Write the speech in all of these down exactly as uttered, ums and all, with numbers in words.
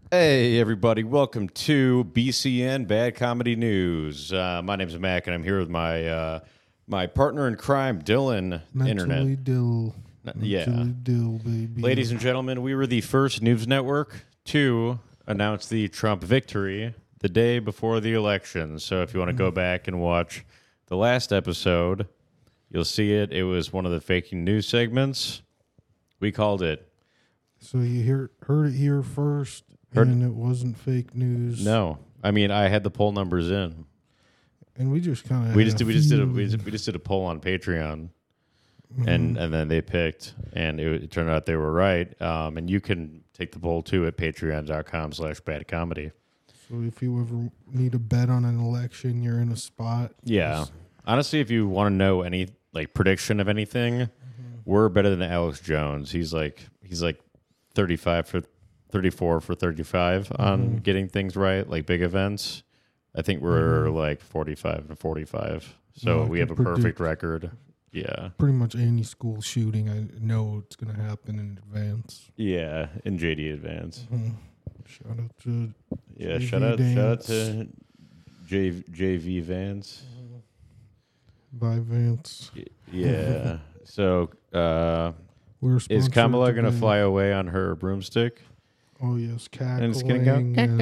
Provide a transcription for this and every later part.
Hey, everybody. Welcome to B C N Bad Comedy News. Uh, my name's Mac, and I'm here with my uh, my partner in crime, Dylan. Mentally Internet. dill. Mentally Yeah. dill, baby. Ladies and gentlemen, we were the first news network to announce the Trump victory the day before the election. So if you want to go back and watch the last episode, you'll see it. It was one of the faking news segments. We called it. So you hear, heard it here first, Heard- and it wasn't fake news. No. I mean, I had the poll numbers in. And we just kind of We just did, we just did a we just, we just did a poll on Patreon, Mm-hmm. and and then they picked, and it, it turned out they were right. Um, and you can take the poll too at patreon dot com slash bad comedy. So if you ever need a bet on an election, you're in a spot. Yeah, Just- honestly, if you want to know any like prediction of anything, Mm-hmm. we're better than Alex Jones. He's like he's like thirty five for thirty four for thirty five on Mm-hmm. getting things right, like big events. I think we're like forty five and forty five. So Yeah, I we can have a perfect predict. record. Yeah. Pretty much any school shooting, I know it's going to happen in advance. Yeah, in J D Advance. Mhm. Shout out to Yeah, J V shout out, shout out Vance. to J, JV Vance. By Vance. Y- Yeah. so, uh, We're is sponsored Kamala going to today- fly away on her broomstick? Oh, yes, cackling. And it's going to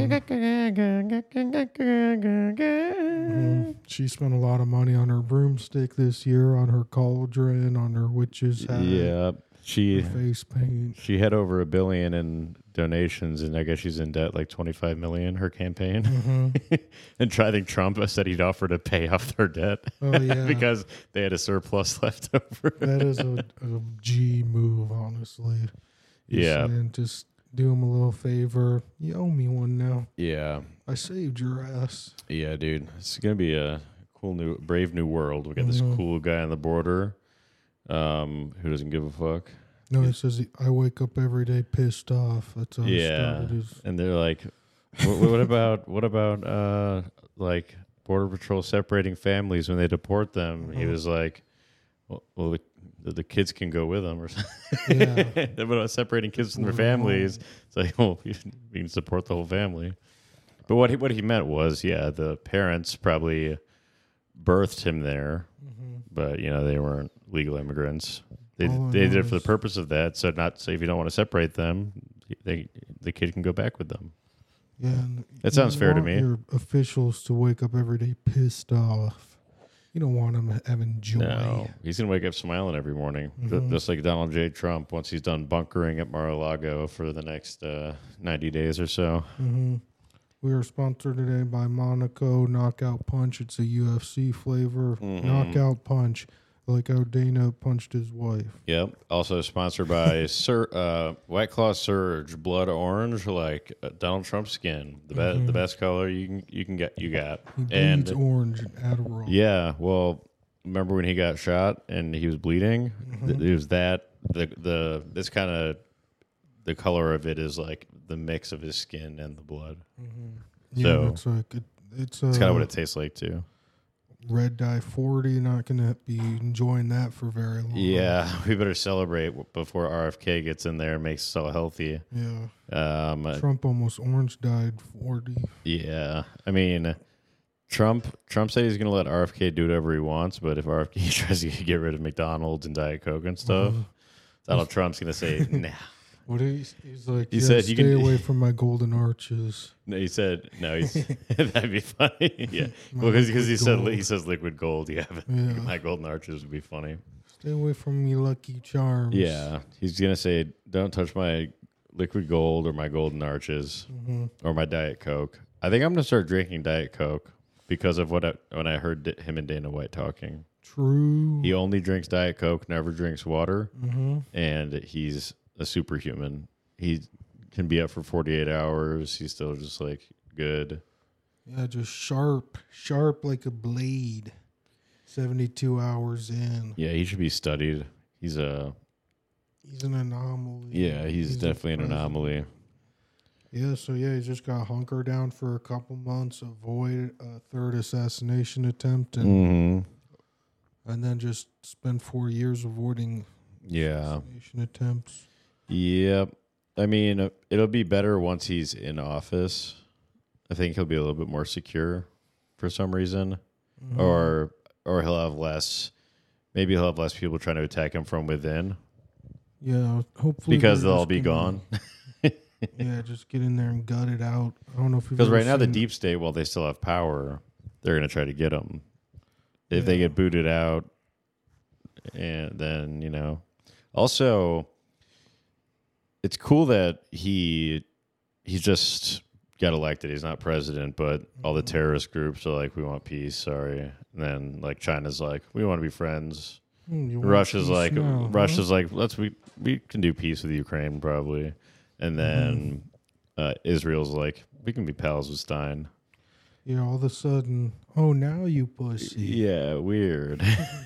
Mhm. She spent a lot of money on her broomstick this year, on her cauldron, on her witch's hat, Yeah. She her face paint. she had over a billion in donations, and I guess she's in debt like twenty-five million, her campaign. Mhm. And I think Trump said he'd offer to pay off their debt Oh, yeah. because they had a surplus left over. That is a, a G move, honestly. He's Yeah. saying, just do him a little favor. You owe me one now. Yeah. I saved your ass. Yeah, dude. It's going to be a cool new, brave new world. We got this Mhm. cool guy on the border um, who doesn't give a fuck. No, he says, he, I wake up every day pissed off. That's how he Yeah. started his... And they're like, what, what about, what about, uh, like, Border Patrol separating families when they deport them? He Mhm. was like, well, well the, the kids can go with them or something. Yeah. What about separating kids from their Mhm. families? It's like, well, you we can support the whole family. But what he, what he meant was, yeah, the parents probably birthed him there, Mhm. but you know they weren't legal immigrants. They All I they did know it for the is- purpose of that. So not so if you don't want to separate them, they the kid can go back with them. Yeah, and That you sounds fair to want me. Your officials to wake up every day pissed off. You don't want them having joy. No, he's gonna wake up smiling every morning, Ju- Mhm. just like Donald J. Trump. Once he's done bunkering at Mar-a-Lago for the next uh, ninety days or so. hmm We are sponsored today by Monaco Knockout Punch. It's a U F C flavor. Mhm. Knockout Punch, like how Dana punched his wife. Yep. Also sponsored by Sir uh, White Claw Surge Blood Orange, like uh, Donald Trump skin, the best Mhm. the best color you can you can get you got. He And bleeds orange and Adderall. yeah, well, remember when he got shot and he was bleeding? Th- It was that the the this kind of the color of it is like the mix of his skin and the blood. Yeah, So- it's like it, it's, uh, It's kind of what it tastes like too. red dye forty. Not gonna be enjoying that for very long. Yeah, we better celebrate w- before R F K gets in there and makes us all healthy. Yeah. Um, uh, Trump almost orange dyed forty. yeah, I mean, Trump Trump said he's going to let R F K do whatever he wants, but if R F K tries to get rid of McDonald's and Diet Coke and stuff, Uh, Donald Trump's going to say, nah. What he's, he's like, He yeah, said you stay can- away from my golden arches. No, he said, no, he's, that'd be funny. Yeah, My well, because he liquid said gold. he says liquid gold. Yeah, but Yeah. my golden arches would be funny. Stay away from me, Lucky Charms. Yeah, he's going to say, don't touch my liquid gold or my golden arches. hmm Or my Diet Coke. I think I'm gonna start drinking Diet Coke because of what I, when I heard D- him and Dana White talking. True. He only drinks Diet Coke, never drinks water, hmm and he's a superhuman. He can be up for forty-eight hours. He's still just like good. Yeah, just sharp, sharp like a blade. seventy-two hours in. Yeah, he should be studied. He's a He's an anomaly. yeah, he's, a definitely an president. anomaly. Yeah, so yeah, he's just got to hunker down for a couple months, avoid a third assassination attempt, and Mm-hmm. and then just spend four years avoiding Yeah. assassination attempts. Yep. I mean, it'll be better once he's in office. I think he'll be a little bit more secure for some reason, mm-hmm. or or he'll have less. Maybe he'll have less people trying to attack him from within. Yeah, hopefully because they'll all be gonna, gone. Yeah, just get in there and gut it out. I don't know if because right now the deep state, while they still have power, they're going to try to get them. If yeah. they get booted out, and then you know, also, it's cool that he he's just got elected. He's not president, but mm-hmm. all the terrorist groups are like, "We want peace." Sorry, and then like China's like, "We want to be friends." Mm, Russia's like, now, Russia's huh? like, "Let's we we can do peace with Ukraine probably," and then mm-hmm. uh, Israel's like, "We can be pals with Stein." Yeah, all of a sudden, oh, now you pussy. Yeah, weird.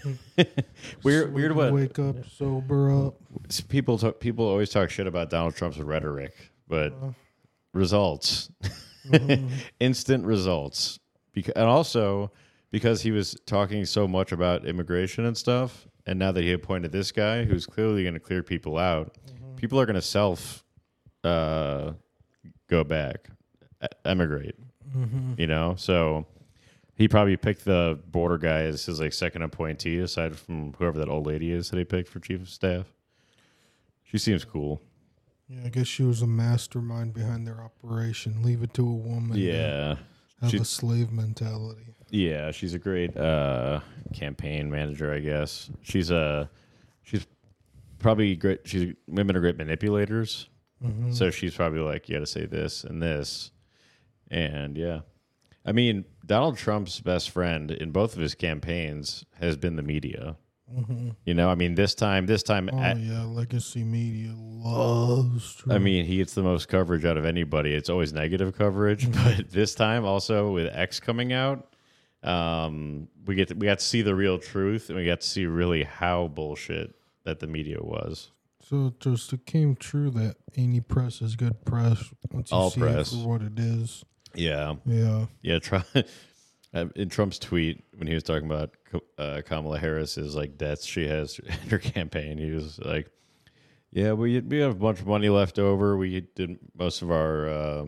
weird, so weird. What? Wake up, sober up. People talk, people always talk shit about Donald Trump's rhetoric, but uh, results, uh-huh. instant results. Because and also because he was talking so much about immigration and stuff, and now that he appointed this guy who's clearly going to clear people out, uh-huh. people are going to self uh, go back, emigrate. Mm-hmm. You know, so he probably picked the border guy as his like second appointee, aside from whoever that old lady is that he picked for chief of staff. She seems cool. Yeah, I guess she was a mastermind behind their operation. Leave it to a woman. Yeah, have she's, a slave mentality. Yeah, she's a great uh, campaign manager. I guess she's a she's probably great. She's women are great manipulators, mm-hmm. so she's probably like, you got to say this and this. And yeah, I mean, Donald Trump's best friend in both of his campaigns has been the media. Mm-hmm. You know, I mean, this time, this time, oh at, yeah, legacy media loves Trump. I mean, he gets the most coverage out of anybody. It's always negative coverage, mm-hmm. but this time also with X coming out, um, we get to, we got to see the real truth, and we got to see really how bullshit that the media was. So it just it came true that any press is good press once you All see press. it for what it is. Yeah. Yeah. Yeah. Trump, in Trump's tweet, when he was talking about uh, Kamala Harris's like debts she has in her campaign, he was like, yeah, we we have a bunch of money left over. We did most of our, uh,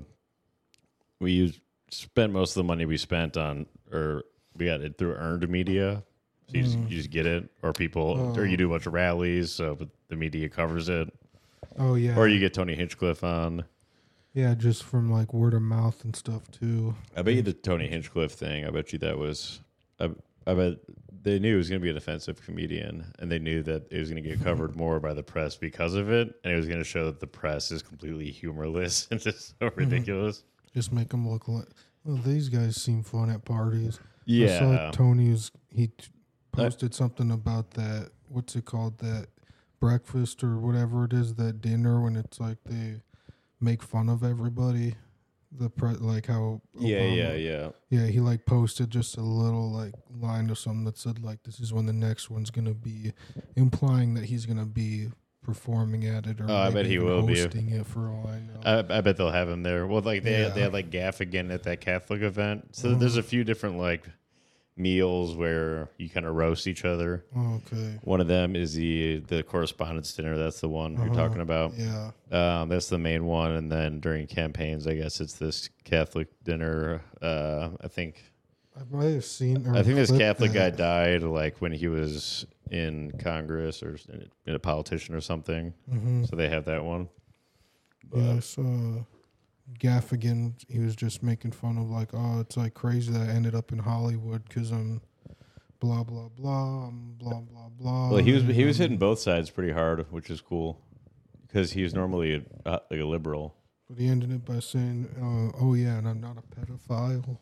we used, spent most of the money we spent on, or we got it through earned media. So you, mm. just, you just get it, or people, oh. or you do a bunch of rallies, so but the media covers it. Oh, yeah. Or you get Tony Hinchcliffe on. Yeah, just from like word of mouth and stuff too. I bet you the Tony Hinchcliffe thing, I bet you that was, I, I bet they knew he was going to be a defensive comedian, and they knew that it was going to get covered more by the press because of it, and it was going to show that the press is completely humorless and just so ridiculous. Just make them look like, well, these guys seem fun at parties. Yeah. I saw Tony was, he t- posted uh, something about that, what's it called, that breakfast or whatever it is, that dinner when it's like they make fun of everybody, the pre- like how Obama, yeah yeah yeah yeah he like posted just a little like line or something that said like this is when the next one's gonna be, implying that he's gonna be performing at it or oh, I bet he will be hosting it for all I know. I, I bet they'll have him there. Well, like they yeah. they had like Gaffigan at that Catholic event, so uh-huh. there's a few different like meals where you kind of roast each other. Okay. One of them is the the correspondence dinner. That's the one uh-huh. you're talking about. Yeah. Um, that's the main one, and then during campaigns, I guess it's this Catholic dinner. Uh, I think. I might have seen. I think this Catholic that. guy died like when he was in Congress or a politician or something. Mm-hmm. So they have that one. But yeah, I saw Gaffigan. He was just making fun of like, oh, it's like crazy that I ended up in Hollywood because I'm blah blah blah, I'm blah blah blah. Well, he was he was hitting both sides pretty hard, which is cool because he was normally a, uh, like a liberal. But he ended it by saying, uh, "Oh yeah, and I'm not a pedophile."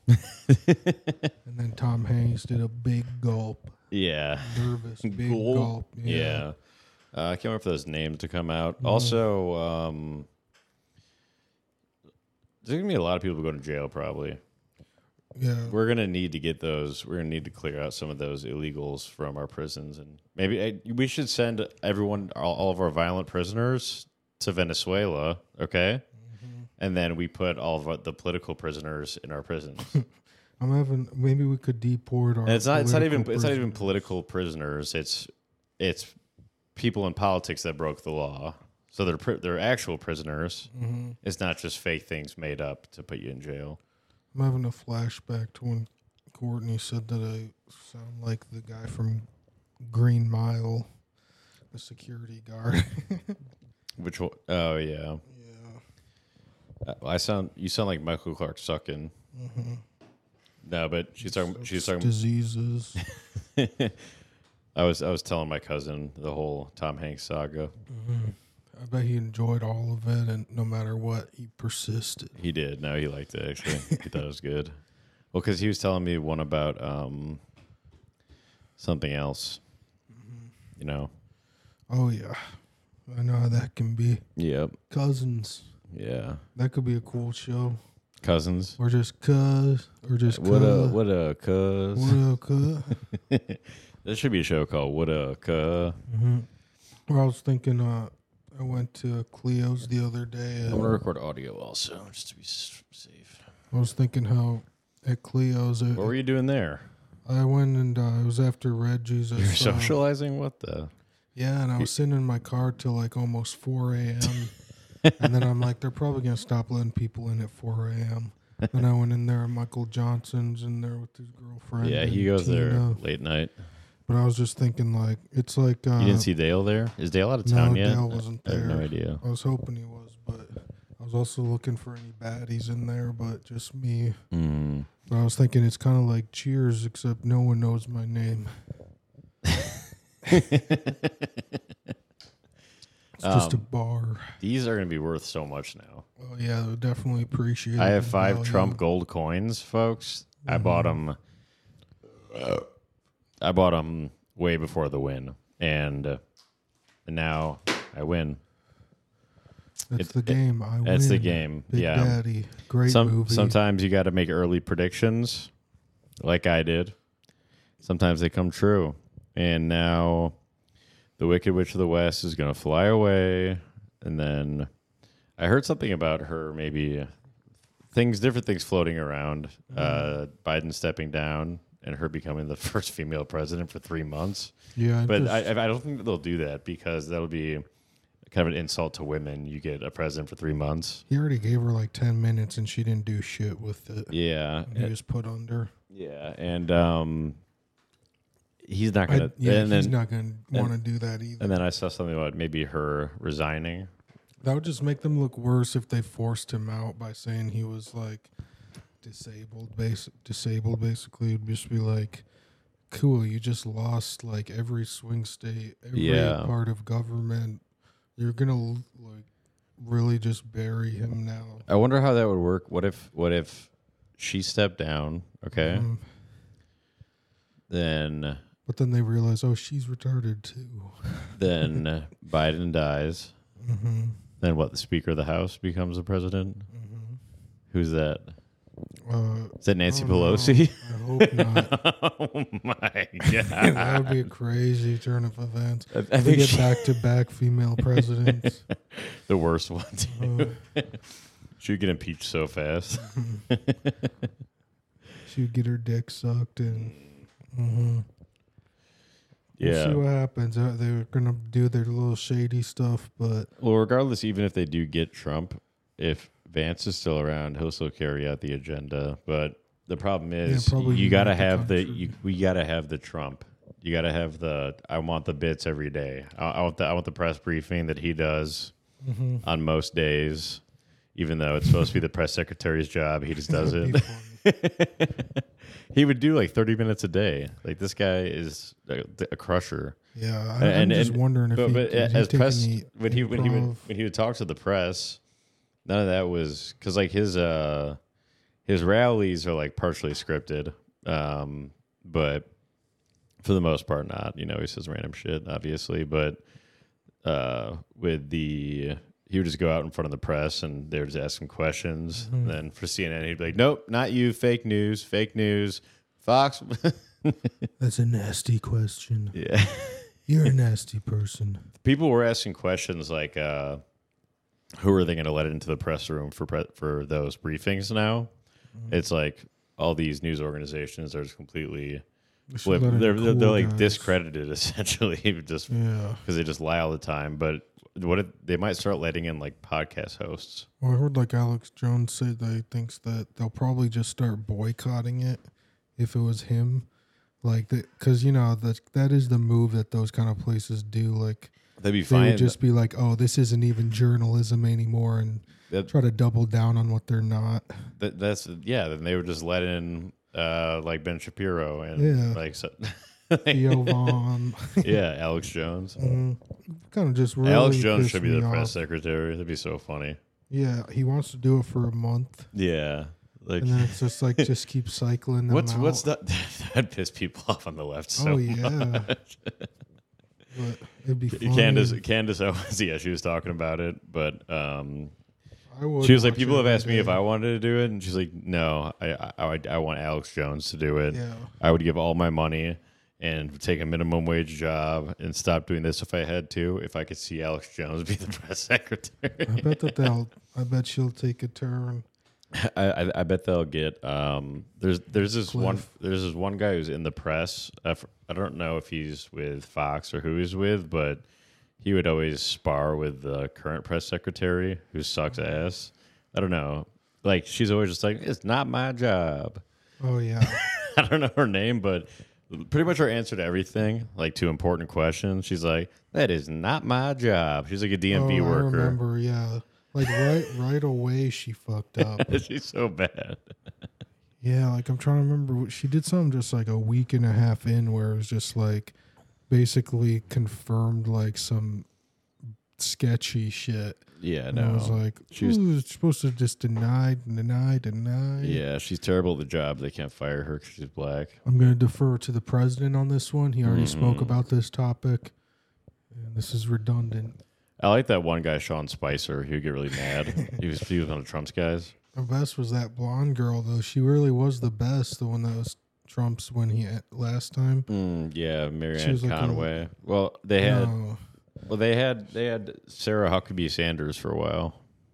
And then Tom Hanks did a big gulp. Yeah, nervous big cool. gulp. Yeah, yeah. Uh, I can't wait for those names to come out. Mm. Also, um, there's gonna be a lot of people going to jail probably. Yeah, we're gonna need to get those. We're gonna need to clear out some of those illegals from our prisons, and maybe uh, we should send everyone, all, all of our violent prisoners, to Venezuela. Okay. And then we put all of the political prisoners in our prisons. I'm having maybe we could deport our. And it's not. It's not even. Prisoners. It's not even political prisoners. It's it's people in politics that broke the law. So they're pr- they're actual prisoners. Mm-hmm. It's not just fake things made up to put you in jail. I'm having a flashback to when Courtney said that I sound like the guy from Green Mile, the security guard. Which one? Oh yeah. Yeah. I sound. You sound like Michael Clark Suckin. Mm-hmm. No, but she's talking. Such She's talking. diseases. I was. I was telling my cousin the whole Tom Hanks saga. Mm-hmm. I bet he enjoyed all of it, and no matter what, he persisted. He did. No, he liked it actually. He thought it was good. Well, because he was telling me one about um something else. Mm-hmm. You know. Oh yeah, I know how that can be. Yep. Cousins. Yeah. That could be a cool show. Cousins. Or just cuz. Or just What a cuz. what a cuz. What up, cuz? There should be a show called What a Cuz. Mm-hmm. Well, I was thinking, uh, I went to Cleo's the other day. I'm gonna record audio also, just to be s- safe. I was thinking how at Cleo's, What were you doing there? I went and uh, it was after Reggie's. I You're saw- socializing? What the? Yeah, and I was sitting in my car till like almost four a.m. And then I'm like, they're probably going to stop letting people in at four a.m. Then I went in there, and Michael Johnson's in there with his girlfriend. Yeah, and he goes there Tina. late night. But I was just thinking, like, it's like. Uh, You didn't see Dale there? Is Dale out of no, town yet? Dale wasn't I have there. no idea. I was hoping he was, but I was also looking for any baddies in there, but just me. Mm. But I was thinking it's kind of like Cheers, except no one knows my name. It's just a Um, bar. These are going to be worth so much now. Oh, yeah, they'll definitely appreciate it. I have five value. Trump gold coins, folks. I Mhm. bought them. I bought them way before the win, and, uh, and now I win. That's it- the game. I That's the win. game. Big yeah. Daddy. Great Some movie. sometimes you got to make early predictions, like I did. Sometimes they come true, and now the Wicked Witch of the West is going to fly away, and then I heard something about her, maybe things, different things floating around. Uh, Biden stepping down and her becoming the first female president for three months. Yeah, But just- I, I don't think that they'll do that because that'll be kind of an insult to women. You get a president for three months. he already gave her like ten minutes and she didn't do shit with it. Yeah, And he was put under. yeah, and um, he's not I, gonna. yeah, and he's then, not going to want to do that either. and then I saw something about maybe her resigning. That would just make them look worse if they forced him out by saying he was like disabled. Base disabled basically. It'd just be like, cool, you just lost like every swing state, every Yeah. part of government. You're gonna like really just bury him now. I wonder how that would work. What if what if she stepped down? Okay, Um, then but then they realize, oh, she's retarded too. then Biden dies. Mm-hmm. Then what? The Speaker of the House becomes the president. Mm-hmm. Who's that? Uh, Is that Nancy oh, no, Pelosi? I hope not. Oh my that god! would be a crazy turn of events. I, I We think get she- back to back female presidents. the worst one. Too. Uh, She'd get impeached so fast. she would get her dick sucked and. Mm-hmm. We'll Yeah. see what happens. Uh, they're gonna do their little shady stuff, but Well, regardless, even if they do get Trump, if Vance is still around, he'll still carry out the agenda. But the problem is, probably you got to unite the have the country. you, we got to have the Trump. You got to have the. I want the bits every day. I, I want the. I want the press briefing that he does mm-hmm. on most days, even though it's supposed to be the press secretary's job. He just does That'd it. be funny. He would do like thirty minutes a day. Like this guy is a, a crusher. Yeah, I, And- I'm just and- wondering if But, he, but did he as take press any when he when he would improv? when he would talk to the press, none of that was because like his uh his rallies are like partially scripted, um, but for the most part not. You know, he says random shit, obviously, but uh, with the he would just go out in front of the press and they would just ask him questions. Mhm. And then for C N N, he'd be like, "Nope, not you. Fake news. Fake news. Fox." That's a nasty question. Yeah. You're a nasty person. People were asking questions like, uh, "Who are they going to let into the press room for pre- for those briefings?" Now, Mm-hmm. it's like all these news organizations are just completely We should flip. let in They're, the they're, they're cool like guys. discredited essentially, just because Yeah. they just lie all the time. But what if, they might start letting in like podcast hosts. Well, I heard like Alex Jones say that he thinks that they'll probably just start boycotting it if it was him. Like, because, you know, that that is the move that those kind of places do. Like, They'd be they fine. would just be like, oh, this isn't even journalism anymore, and That- try to double down on what they're not. That, that's yeah. Then they would just let in uh, like Ben Shapiro and Yeah. like so, Theo Vaughn. yeah, Alex Jones. mm, kind of just really Alex Jones pissed should be me the off. press secretary. That'd be so funny. Yeah, he wants to do it for a month, Yeah, like and then it's just like just keep cycling them what's out. what's that? That'd piss people off on the left so Oh yeah, much. but it'd be funny. Candace, Candace Owens, yeah, she was talking about it, but um, I would she was like, watch people have every asked me if day. I wanted to do it, and she's like, no, I, I, I, I want Alex Jones to do it. Yeah. I would give all my money and take a minimum wage job and stop doing this if I had to, if I could see Alex Jones be the press secretary. I bet that they'll. I bet she'll take a turn. I, I, I bet they'll get. Um, there's there's this Cliff. one there's this one guy who's in the press. I, f- I don't know if he's with Fox or who he's with, but he would always spar with the current press secretary who sucks ass. I don't know. Like she's always just like, it's not my job. Oh yeah. I don't know her name, but pretty much her answer to everything, like to important questions, she's like, that is not my job. She's like a D M V oh, I worker. remember. Yeah. Like right, right away, she fucked up. She's so bad. Yeah, like I'm trying to remember. what- She did something just like a week and a half in, where it was just like basically confirmed like some sketchy shit. Yeah, And I no. was like, She was- "Ooh, it's supposed to just deny, deny, deny." Yeah, she's terrible at the job. They can't fire her because she's black. I'm going to defer to the president on this one. He already spoke Mhm. about this topic, and this is redundant. I like that one guy, Sean Spicer. He would get really mad. he was he was one of Trump's guys. The best was that blonde girl, though. She really was the best. The one that was Trump's when he last time. Mm, yeah, She Marianne was like a- Conway. well, they had No. well they had they had Sarah Huckabee Sanders for a while.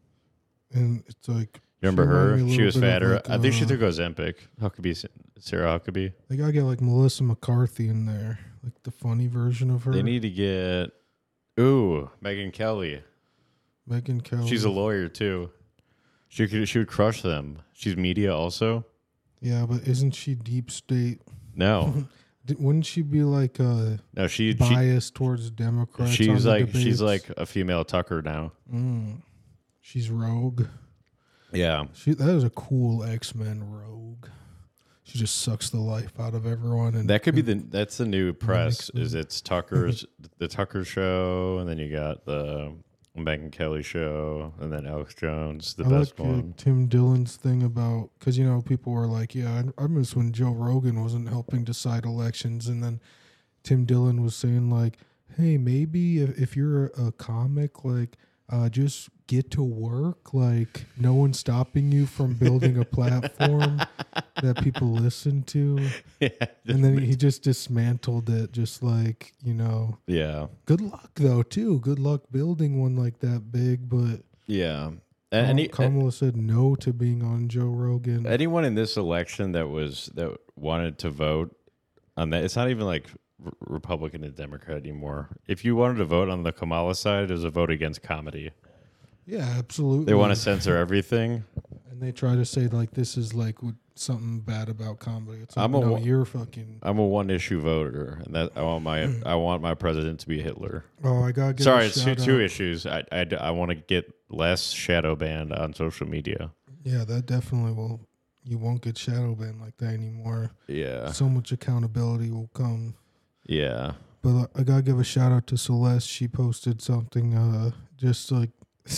And it's like, You remember she reminded her? me a She little was bit of, fatter. like, I think she uh, took Ozempic. Huckabee, Sarah Huckabee. They gotta get like Melissa McCarthy in there, like the funny version of her. They need to get ooh Megyn Kelly. Megan Kelly. She's a lawyer too. She could she would crush them. She's media also. Yeah, but isn't she deep state? No, D- Wouldn't she be like uh, no, she, she biased towards Democrats? on she's the like debates? she's like a female Tucker now. Mm. She's rogue. Yeah, She that is a cool X Men rogue. She just sucks the life out of everyone, and that could be the that's the new press. makes Is it's Tucker's the Tucker show, and then you got the Megyn Kelly show, and then Alex Jones, the I best like uh, one. Tim Dillon's thing about, because you know people were like, yeah, I, I miss when Joe Rogan wasn't helping decide elections, and then Tim Dillon was saying like, hey, maybe if, if you're a, a comic, like, uh, just get to work, like no one's stopping you from building a platform that people listen to. yeah, And then he just dismantled it, just like, you know, yeah, good luck though too. Good luck building one like that big, but yeah. And any, Kamala said no to being on Joe Rogan. anyone in this election that was that wanted to vote on that, it's not even like r- Republican and Democrat anymore. If you wanted to vote on the Kamala side, it was a vote against comedy. Yeah, absolutely. They want to censor everything. and they try to say like this is like what, something bad about comedy. It's like, I'm a no, wa- you're fucking. I'm a one issue voter, and that I want my I want my president to be Hitler. Oh, I gotta give Sorry, a it's two, shout two out. issues. I, I, I want to get less shadow banned on social media. Yeah, that definitely will. You won't get shadow banned like that anymore. Yeah, So much accountability will come. yeah. But uh, I gotta give a shout out to Celeste. She posted something, uh, just like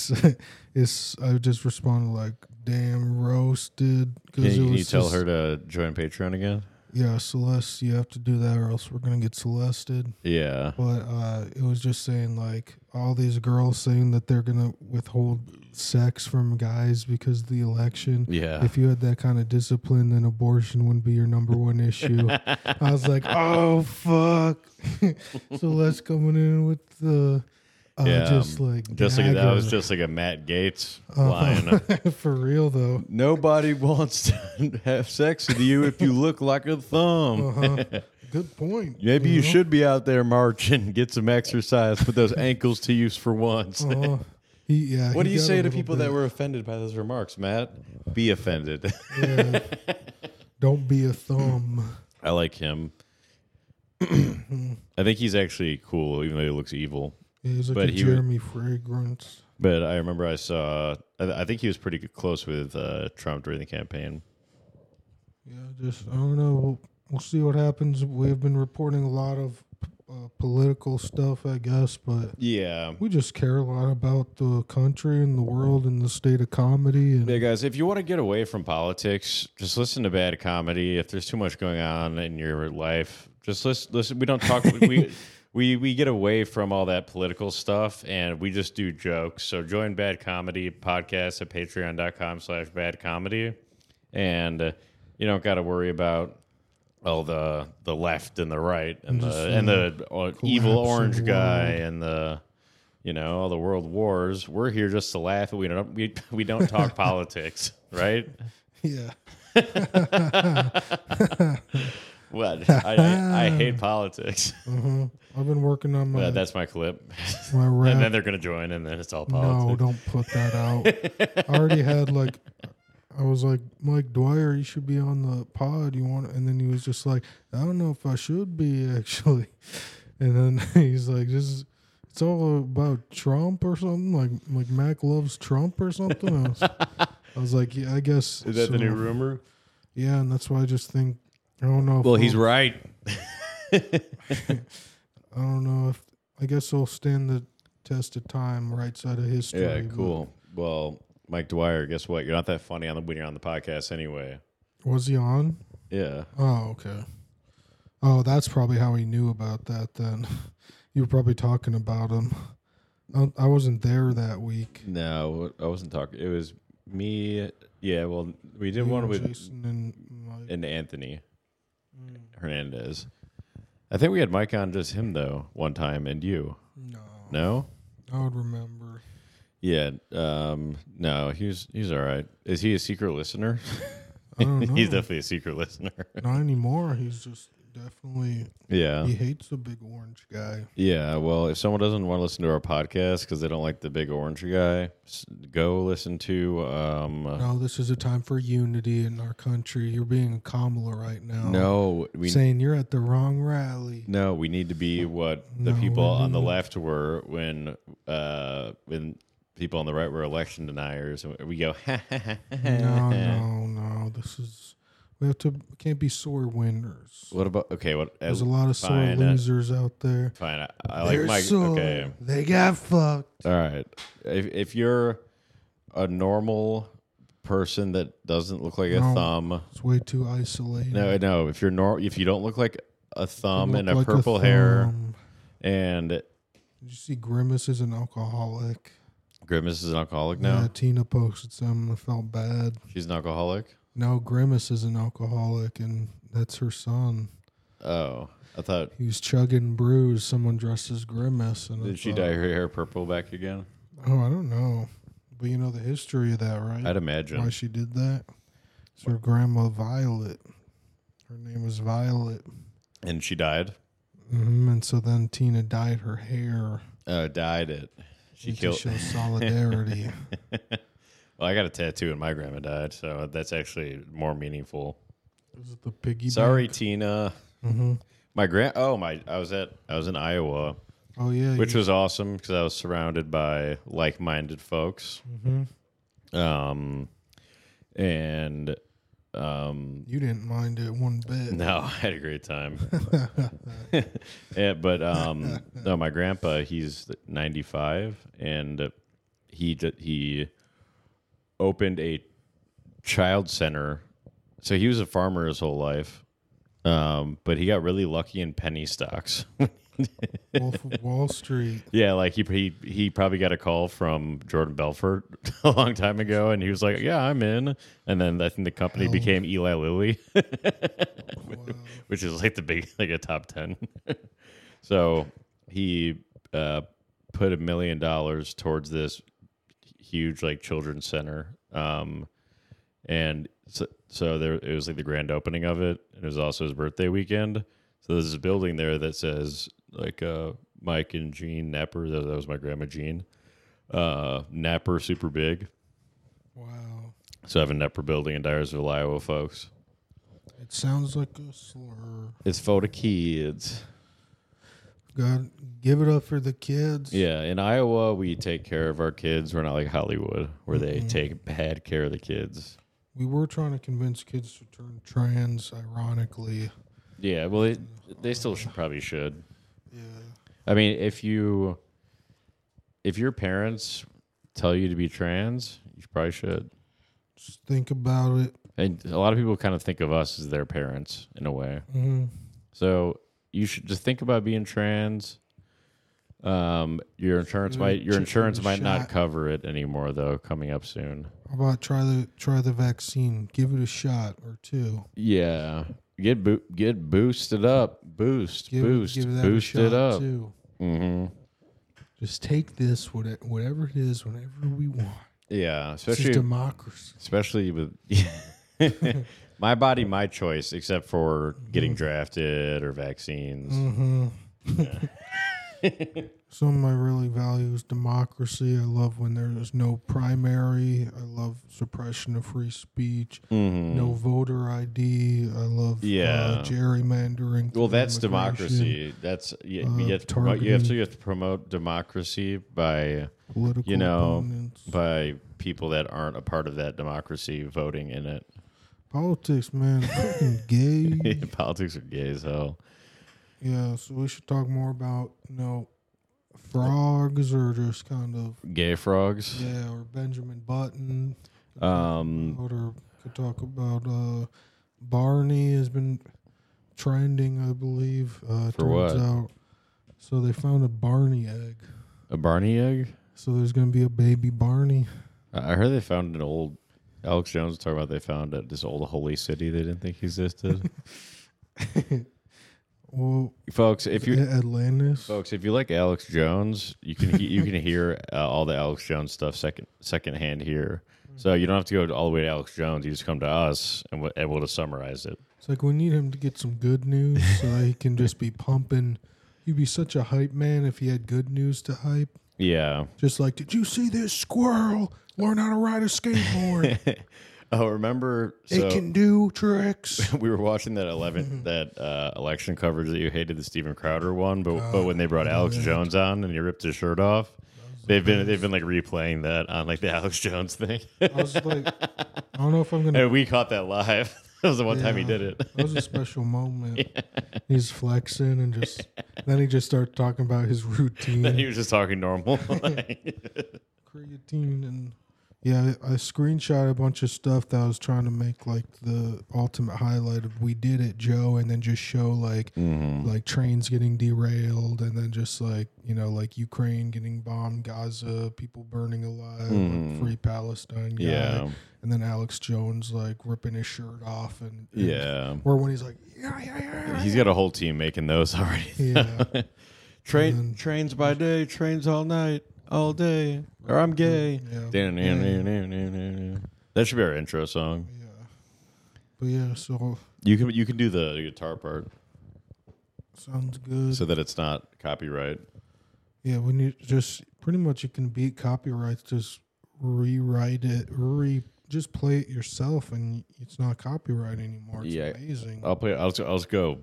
it's. I just responded like, "Damn, roasted." Can, it you- can was you tell just- her to join Patreon again? Yeah, Celeste, you have to do that, or else we're gonna get Celested. Yeah, But uh, it was just saying like all these girls saying that they're gonna withhold sex from guys because of the election. yeah. If you had that kind of discipline, then abortion wouldn't be your number one issue. I was like, oh fuck. Celeste coming in with the uh, Yeah, just like just like that was dagger. just like a Matt Gates Uh, line. For real though. Nobody wants to have sex with you if you look like a thumb. Uh-huh. Good point. Maybe you know? should be out there marching, get some exercise, put those ankles to use for once. Uh, he, yeah. What do he you got say a to little people bit. that were offended by those remarks, Matt? Be offended. Yeah. Don't be a thumb. I like him. I think he's actually cool, even though he looks evil. Yeah, he's like But a he was- Jeremy Fragrance. But I remember I saw, I, I think he was pretty close with uh, Trump during the campaign. Yeah, just I don't know. We'll, we'll see what happens. We've been reporting a lot of uh, political stuff, I guess, but Yeah. we just care a lot about the country and the world and the state of comedy. And Yeah, guys, if you want to get away from politics, just listen to bad comedy. If there's too much going on in your life, just listen. listen. We don't talk. we we we get away from all that political stuff, and we just do jokes. So join Bad Comedy Podcast at patreon dot com slash bad comedy, and uh, you don't got to worry about all the the left and the right and Just, the and the uh, evil collapsing orange guy world. and the. You know, all the world wars. We're here just to laugh. We don't. We we don't talk politics, right? yeah, What? I, I, I hate politics. uh-huh. I've been working on my But that's my clip. my rap. And then they're gonna join, and then it's all No, politics. don't put that out. I already had like, I was like, Mike Dwyer, you should be on the pod. You want? And then he was just like, I don't know if I should be actually. And then he's like, this is, it's all about Trump or something. Like, like Mac loves Trump or something. I was, I was like, yeah, I guess. Is that so. the new rumor? Yeah, and that's why I just think I don't know. If Well, he's we'll- right. I don't know if I guess he'll stand the test of time, right side of history. Yeah, but- cool. Well, Mike Dwyer, guess what? You're not that funny on the when you're on the podcast anyway. Was he on? Yeah. Oh, okay. Oh, that's probably how he knew about that then. You were probably talking about him. I, I wasn't there that week. No, I wasn't talking. It was me. Yeah. Well, we did Me one and with Jason and Mike. and Anthony Mm, Hernandez. I think we had Mike on just him though one time, and you. no. No. I would remember. Yeah. Um. No. He's he's all right. Is he a secret listener? I don't know. He's definitely a secret listener. Not anymore. He's just definitely, Yeah. he hates the big orange guy. Yeah. Well, if someone doesn't want to listen to our podcast because they don't like the big orange guy, s- go listen to. Um, No, this is a time for unity in our country. You're being a Kamala right now. no, we saying you're at the wrong rally. no, we need to be what the No, people we on the need- left were when uh when people on the right were election deniers. And we go. No, no, no. This is we have to can't be sore winners. What about okay? What There's as, a lot of sore fine, uh, losers out there. fine. I, I like They're my sore. okay. They got fucked. All right. If if you're a normal person that doesn't look like a No. thumb, It's way too isolated. no, no. If you're nor, if you don't look like a You thumb look and a like purple hair, thumb. and Did you see Grimace is an alcoholic? Grimace is an alcoholic Yeah, now. Tina posted some. I felt bad. She's an alcoholic. No, Grimace is an alcoholic, and that's her son. Oh, I thought. He was chugging brews. Someone dressed as Grimace. And I Did she thought, dye her hair purple back again? Oh, I don't know. But you know the history of that, right? I'd imagine. Why she did that? It's her grandma Violet. Her name was Violet. And she died. hmm And so then Tina dyed her hair Uh, dyed it. She to killed. show solidarity. Well, I got a tattoo and my grandma died, so that's actually more meaningful. Is it the piggy Sorry, Tina. hmm My grand. Oh my! I was at. I was in Iowa, Oh, yeah. which you, was awesome because I was surrounded by like-minded folks. hmm Um, and um, You didn't mind it one bit. no, I had a great time. Yeah, but um, no, my grandpa, he's ninety-five, and he d- he opened a child center. So he was a farmer his whole life, um, but he got really lucky in penny stocks. Wolf of Wall Street. Yeah, like he, he he probably got a call from Jordan Belfort a long time ago, and he was like, "Yeah, I'm in." And then I think the company Hell. became Eli Lilly, Wow. which is like the big like a top ten. So he uh, put a million dollars towards this huge like children's center, um, and so, so there it was like the grand opening of it. And it was also his birthday weekend. So there's a building there that says like uh, Mike and Jean Napper. That, that was my grandma Jean. Uh, Napper super big. Wow. So I have a Napper building in Dyersville, Iowa, folks. It sounds like a slur. It's for the kids. God, give it up for the kids. Yeah, in Iowa, we take care of our kids. We're not like Hollywood, where they Mm-mm. take bad care of the kids. We were trying to convince kids to turn trans, ironically. Yeah, well, they, they still should, probably should. Yeah. I mean, if you, if your parents tell you to be trans, you probably should. Just think about it. And a lot of people kind of think of us as their parents in a way. Mm-hmm. So you should just think about being trans. Um, your insurance Give it- might your give it insurance a might not shot. cover it anymore though. Coming up soon. How about try the try the vaccine? Give it a shot or two. Yeah, get bo- get boosted up, boost, Give, boost, give that boost a shot it up. too. Mm-hmm. Just take this, whate- whatever it is, whenever we want. Yeah, This especially is democracy. especially with my body, my choice, except for getting drafted or vaccines. Mm-hmm. Some of my really values democracy. I love when there's no primary. I love suppression of free speech. Mm-hmm. No voter I D. I love Yeah. uh, gerrymandering. Well, through that's immigration. democracy. That's you, uh, you, have to promote, you have to targeting. you have to promote democracy by Political you know, opponents. by people that aren't a part of that democracy voting in it. Politics, man. Fucking gay. Politics are gay as hell. Yeah, so we should talk more about, you know, frogs or just kind of, Gay frogs. yeah, or Benjamin Button. Could Um, talk about, or could talk about uh, Barney has been trending, I believe. Uh, For turns what? out, so they found a Barney egg. A Barney egg. So there's going to be a baby Barney. I I heard they found an old. Alex Jones was talking about they found uh, this old holy city they didn't think existed. Well, Folks, if you Atlantis. folks, if you like Alex Jones, you can he, you can hear uh, all the Alex Jones stuff second secondhand here. So you don't have to go all the way to Alex Jones. You just come to us, and we're able to summarize it. It's like we need him to get some good news so that he can just be pumping. He'd be such a hype man if he had good news to hype. Yeah. Just like, did you see this squirrel learn how to ride a skateboard? Oh, remember? It So can do tricks. we were watching that eleven that uh, election coverage that you hated, the Steven Crowder one, but but when they brought Alex yeah. Jones on and he ripped his shirt off, they've been they've been like replaying that on like the Alex Jones thing. I was like, I don't know if I'm gonna. And we caught that live. That was the one time he Yeah, did it. That was a special moment. He's flexing and just then he just started talking about his routine, Then he was just talking normal. creatine, and yeah, I screenshot a bunch of stuff that I was trying to make like the ultimate highlight of "We did it, Joe," and then just show like Mm-hmm. like trains getting derailed, and then just like you know like Ukraine getting bombed, Gaza, people burning alive, Mhm. like, free Palestine, guy. Yeah. And then Alex Jones like ripping his shirt off, and, and Yeah. or when he's like, yeah, yeah, yeah, He's got a whole team making those already. yeah. Train And then- trains by day, trains all night, all day. Or I'm gay. Yeah. That should be our intro song. Yeah. But yeah, so You can you can do the guitar part sounds good. so that it's not copyright. Yeah, when you just pretty much you can beat copyrights, just rewrite it, re just play it yourself, and it's not copyright anymore. It's Yeah. amazing. I'll play. I'll I'll just go.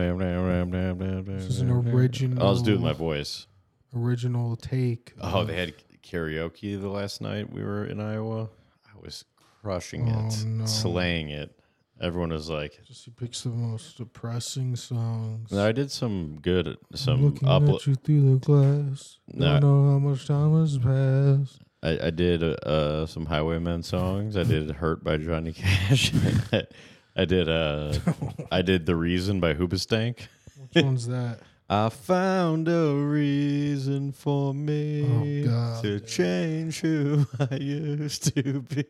This is an original. I'll just do it with my voice. Original take. Oh, of- they had karaoke the last night we were in Iowa. I was crushing Oh, it, no. slaying it. Everyone was like, Just he picks the most depressing songs. no, I did some good, I'm some looking up. at you through the glass. No. Don't know how much time has passed. I, I did uh, some Highwaymen songs. I did "Hurt" by Johnny Cash. I did uh, I did "The Reason" by Hoobastank. Which one's that? I found a reason for me Oh, God. to change who I used to be.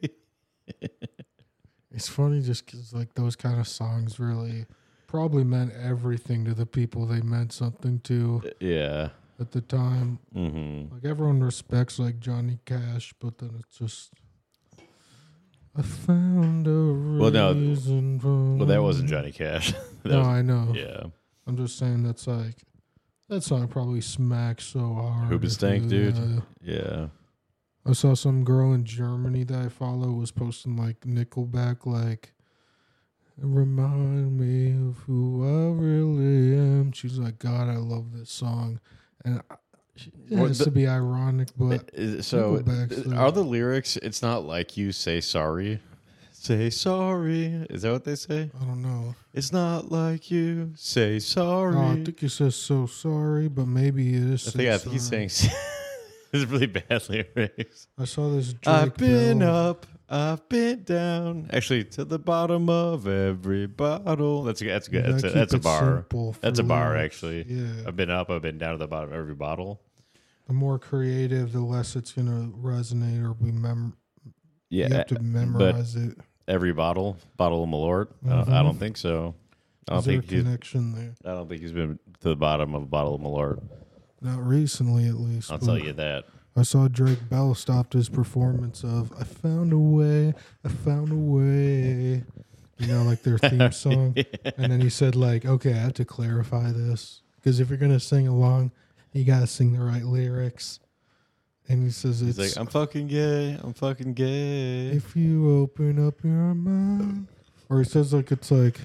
It's funny just because like those kind of songs really probably meant everything to the people they meant something to Yeah. at the time. Mm-hmm. Like everyone respects like Johnny Cash, but then it's just I found a reason Well, no, for Well, that wasn't Johnny Cash. That No, was- I know. yeah. I'm just saying that's like that song probably smacks so hard. Hooba if stank, you- dude. yeah. Yeah. I saw some girl in Germany that I follow was posting like Nickelback, like remind me of who I really am. She's like, God, I love this song, and I- it What has the- to be ironic, but Is- So, Nickelback's th- the- are the lyrics? It's not like you say sorry. Say sorry. Is that what they say? I don't know. It's not like you say sorry. Oh, I think he says so sorry, but maybe it is. I say think I think he's sorry. saying it's really bad lyrics. I saw this. Drake I've been Bell. up, I've been down, actually to the bottom of every bottle. That's a, that's You good. That's gotta a, that's a keep it bar. simple for That's a bar, lyrics. actually. Yeah. I've been up, I've been down to the bottom of every bottle. The more creative, the less it's gonna resonate or be mem. Yeah, you have to but memorize it. every bottle, bottle of Malort. I, don't, I Mhm. don't think so. I don't Is there a think he's. connection there? I don't think he's been to the bottom of a bottle of Malort. Not recently, at least. I'll but tell you that. I saw Drake Bell stopped his performance of "I Found a Way, I Found a Way," you know, like their theme song. And then he said, like, okay, I have to clarify this because if you're gonna sing along, you gotta sing the right lyrics. And he says He's it's like, I'm fucking gay. I'm fucking gay. if you open up your mind, or he says like it's like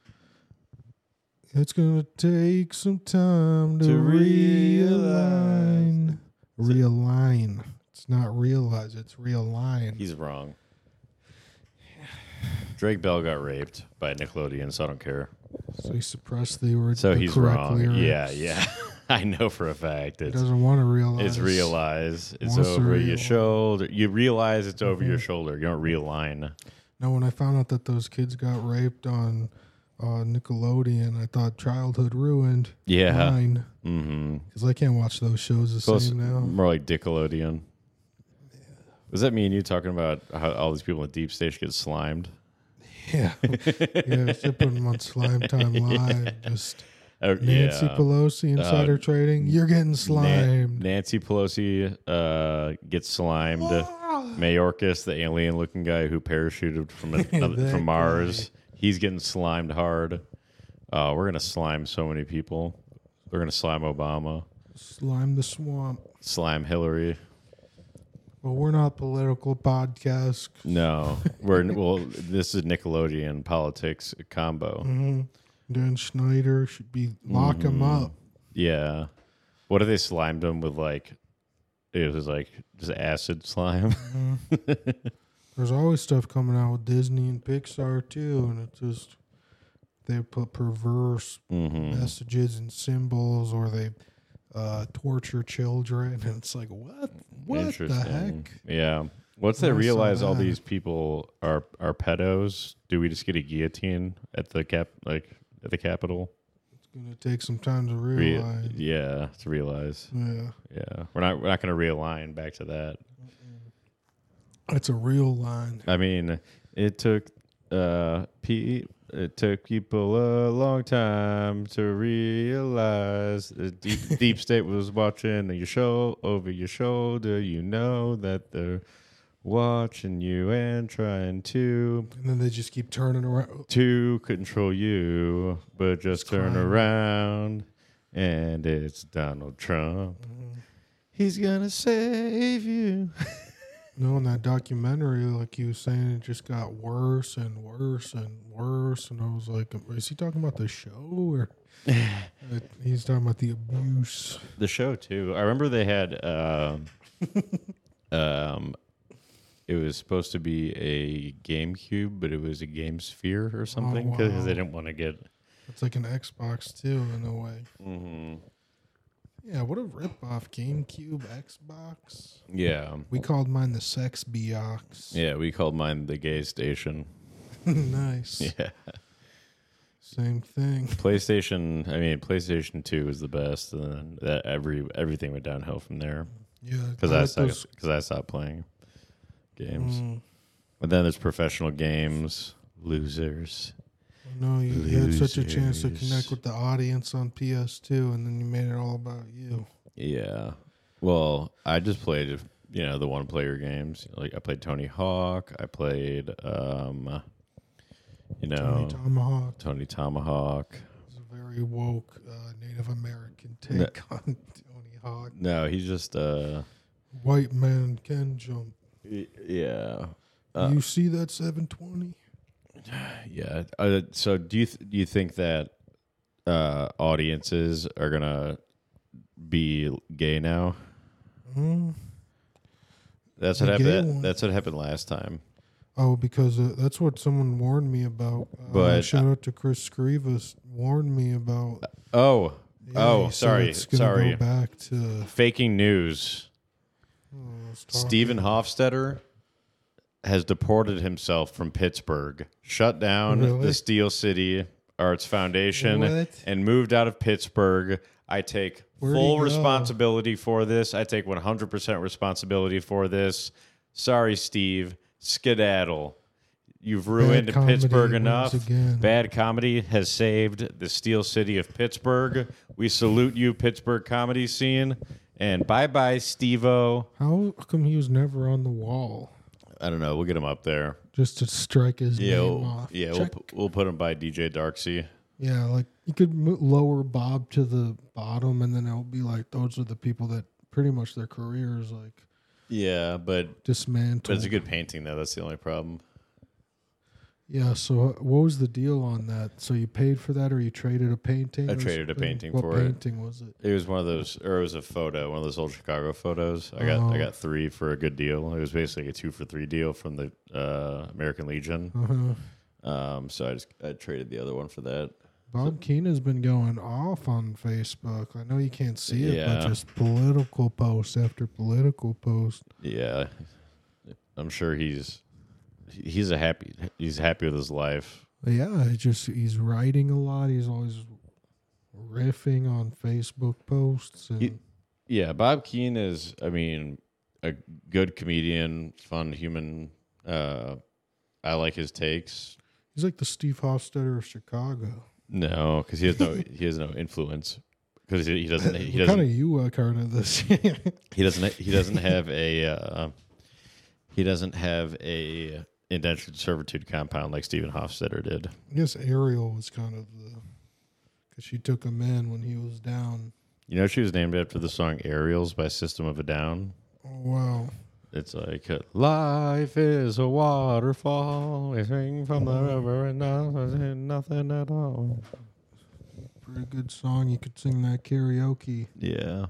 it's gonna take some time to, To realign. realize. Realign. It's not realize. It's realign. He's wrong. Drake Bell got raped by Nickelodeon, so I don't care. So he suppressed the word. So the he's correct wrong. lyrics. Yeah, yeah. I know for a fact. He It's doesn't want to realize. it's realize. It's Wants to over your realize. shoulder. You realize it's over your Mhm. shoulder. You don't realign. Now, when I found out that those kids got raped on uh, Nickelodeon, I thought childhood ruined. Yeah. Mine, Mm-hmm. because I can't watch those shows the Close, same now. more like Dickelodeon. Does that mean you talking about how all these people in Deep Station get slimed? Yeah, yeah. Should put them on Slime Time Live. Just Uh, Nancy yeah. Pelosi insider Uh, trading. You're getting Nan- slimed. Nancy Pelosi uh, gets slimed. Mayorkas, the alien-looking guy who parachuted from another, That from Mars, he's getting slimed hard. Uh, we're gonna slime so many people. We're gonna slime Obama, Slime the swamp. slime Hillary. Well, we're not a political podcast. No, we're well. This is Nickelodeon politics combo. Mm-hmm. Dan Schneider should be lock him Mhm. up. Yeah. What if they slimed him with like? It was like just acid slime. Mhm. There's always stuff coming out with Disney and Pixar too, and it just they put perverse hmm messages and symbols, or they uh, torture children, and it's like, what? What the heck? Yeah. Once I they saw realize all that. these people are are pedos, do we just get a guillotine at the cap like at the Capitol? It's gonna take some time to Re- realize. yeah, to realize. Yeah, Yeah, we're not we're not going to realign back to that. that's a real line. I mean, it took uh Pete. It took people a long time to realize the deep, deep state was watching your show over your shoulder. You know that they're watching you and trying to And then they just keep turning around. to control you, but just It's turn crime. around and it's Donald Trump. Mhm. He's gonna save you. No, in that documentary, like he was saying, it just got worse and worse and worse. And I was like, is he talking about the show or uh, he's talking about the abuse? The show too. I remember they had um, um, it was supposed to be a GameCube, but it was a Game Sphere or something because wow. they didn't want to get. It's like an Xbox too, in a way. Mm-hmm. Yeah, what a ripoff. GameCube, Xbox. Yeah, We called mine the Sex Box. yeah. We called mine the Gay Station. Nice. Yeah, Same thing. PlayStation. I mean, PlayStation Two was the best, and then that every everything went downhill from there Yeah. because I like stopped those- because I stopped playing games. Mm, And then there's professional games. Losers. no, you, you had such a chance to Losers. connect with the audience on P S two, and then you made it all about you. Yeah. Well, I just played, you know, the one player games. Like I played Tony Hawk. I played, um, you know, Tony Tomahawk. Tony Tomahawk. It's a a very woke uh, Native American take no. on Tony Hawk. No, he's just uh, white man can jump. Yeah. Uh, you see that seven twenty? Yeah. Uh, so do you th- do you think that uh, audiences are gonna be gay now? Mm. That's what happened. That's what happened last time. Oh, because uh, that's what someone warned me about. Uh, but shout out to Chris Scrivas, warned me about. Oh, yeah, oh, sorry, sorry. Go back to faking news. Oh, Stephen Hofstetter has deported himself from Pittsburgh, shut down really? the Steel City Arts Foundation, what? and moved out of Pittsburgh. I take Where'd full responsibility for this. I take one hundred percent responsibility for this. Sorry, Steve. Skedaddle. You've ruined Pittsburgh enough. Again. Bad comedy has saved the Steel City of Pittsburgh. We salute you, Pittsburgh comedy scene. And bye-bye, Steve-O. How come he was never on the wall? I don't know. We'll get him up there. Just to strike his yeah, name we'll, off. Yeah, we'll, we'll put him by D J Darksy. Yeah, like you could lower Bob to the bottom, and then it'll be like those are the people that pretty much their careers like. Yeah, but dismantled. But it's a good painting, though. That's the only problem. Yeah. So what was the deal on that? So you paid for that, or you traded a painting? I traded a painting what for painting it. What painting was it? It was one of those, or it was a photo, one of those old Chicago photos. I got oh. I got three for a good deal. It was basically a two for three deal from the uh, American Legion. Uh-huh. Um, so I just I traded the other one for that. Bob so, Keane has been going off on Facebook. I know you can't see it, yeah. but just political post after political post. Yeah, I'm sure he's he's a happy he's happy with his life. Yeah, he just he's writing a lot. He's always riffing on Facebook posts. And he, yeah, Bob Keane is, I mean, a good comedian, fun human. Uh, I like his takes. He's like the Steve Hofstetter of Chicago. No, because he has no he has no influence. Because he, he doesn't he what doesn't kind of you are kind of this. he doesn't he doesn't have a uh, he doesn't have a indentured servitude compound like Stephen Hofstetter did. I guess Ariel was kind of the because she took him in when he was down. You know, she was named after the song "Aerials" by System of a Down. Oh wow. It's like, uh, life is a waterfall, we sing from the river and nothing, nothing at all. Pretty good song. You could sing that karaoke. Yeah.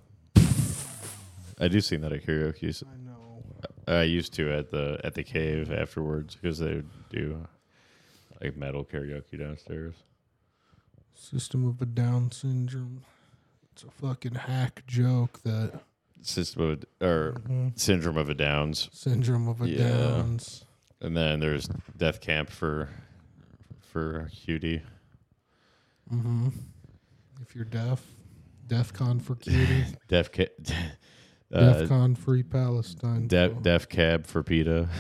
I do sing that at karaoke. I know. I used to at the at the cave afterwards because they would do like metal karaoke downstairs. System of a Down syndrome. It's a fucking hack joke that... System of, or mm-hmm. Syndrome of a Downs. Syndrome of a yeah. Downs. And then there's Death Camp for for Cutie. Mm-hmm. If you're deaf, DEFCON for Cutie. Def ca- uh, DEFCON Free Palestine. Def, def Cab for PETA.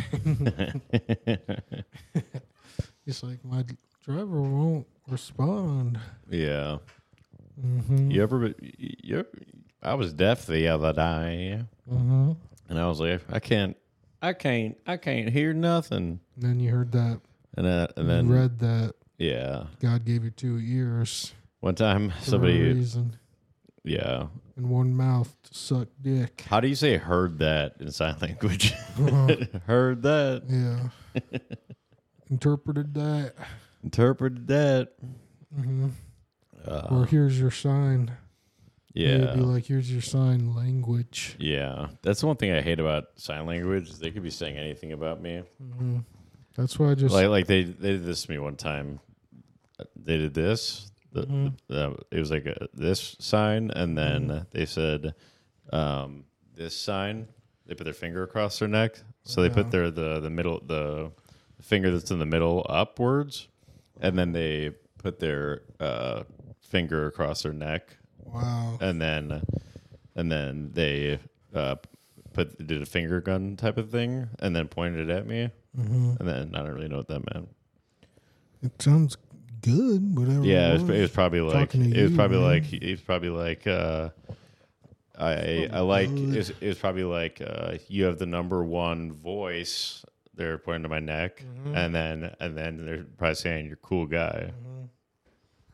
It's like my driver won't respond. Yeah. Mm-hmm. You ever? You ever I was deaf the other day, mm-hmm. and I was like, I can't, I can't, I can't hear nothing. And then you heard that, and, uh, and then you read that. Yeah, God gave you two ears. One time, somebody, for a reason. Yeah, and one mouth to suck dick. How do you say "heard that" in sign language? Uh-huh. Heard that. Yeah. Interpreted that. Interpreted that. Mm-hmm. Uh, or here's your sign. Yeah. It'd be like, here's your sign language. Yeah. That's the one thing I hate about sign language is they could be saying anything about me. Mm-hmm. That's why I just... Like, like they, they did this to me one time. They did this. The, mm-hmm. the, it was like a, this sign, and then mm-hmm. they said um, this sign. They put their finger across their neck. So they yeah. put their the, the middle, the finger that's in the middle upwards, and then they put their uh, finger across their neck. Wow. And then, and then they uh, put did a finger gun type of thing, and then pointed it at me, mm-hmm. and then I don't really know what that meant. It sounds good, whatever. Yeah, it was, was, it was probably like Talking to it was you, probably man. like it was probably like uh, I I like it was, it was probably like uh, you have the number one voice. They're pointing to my neck, mm-hmm. and then and then they're probably saying you're a cool guy. Mm-hmm.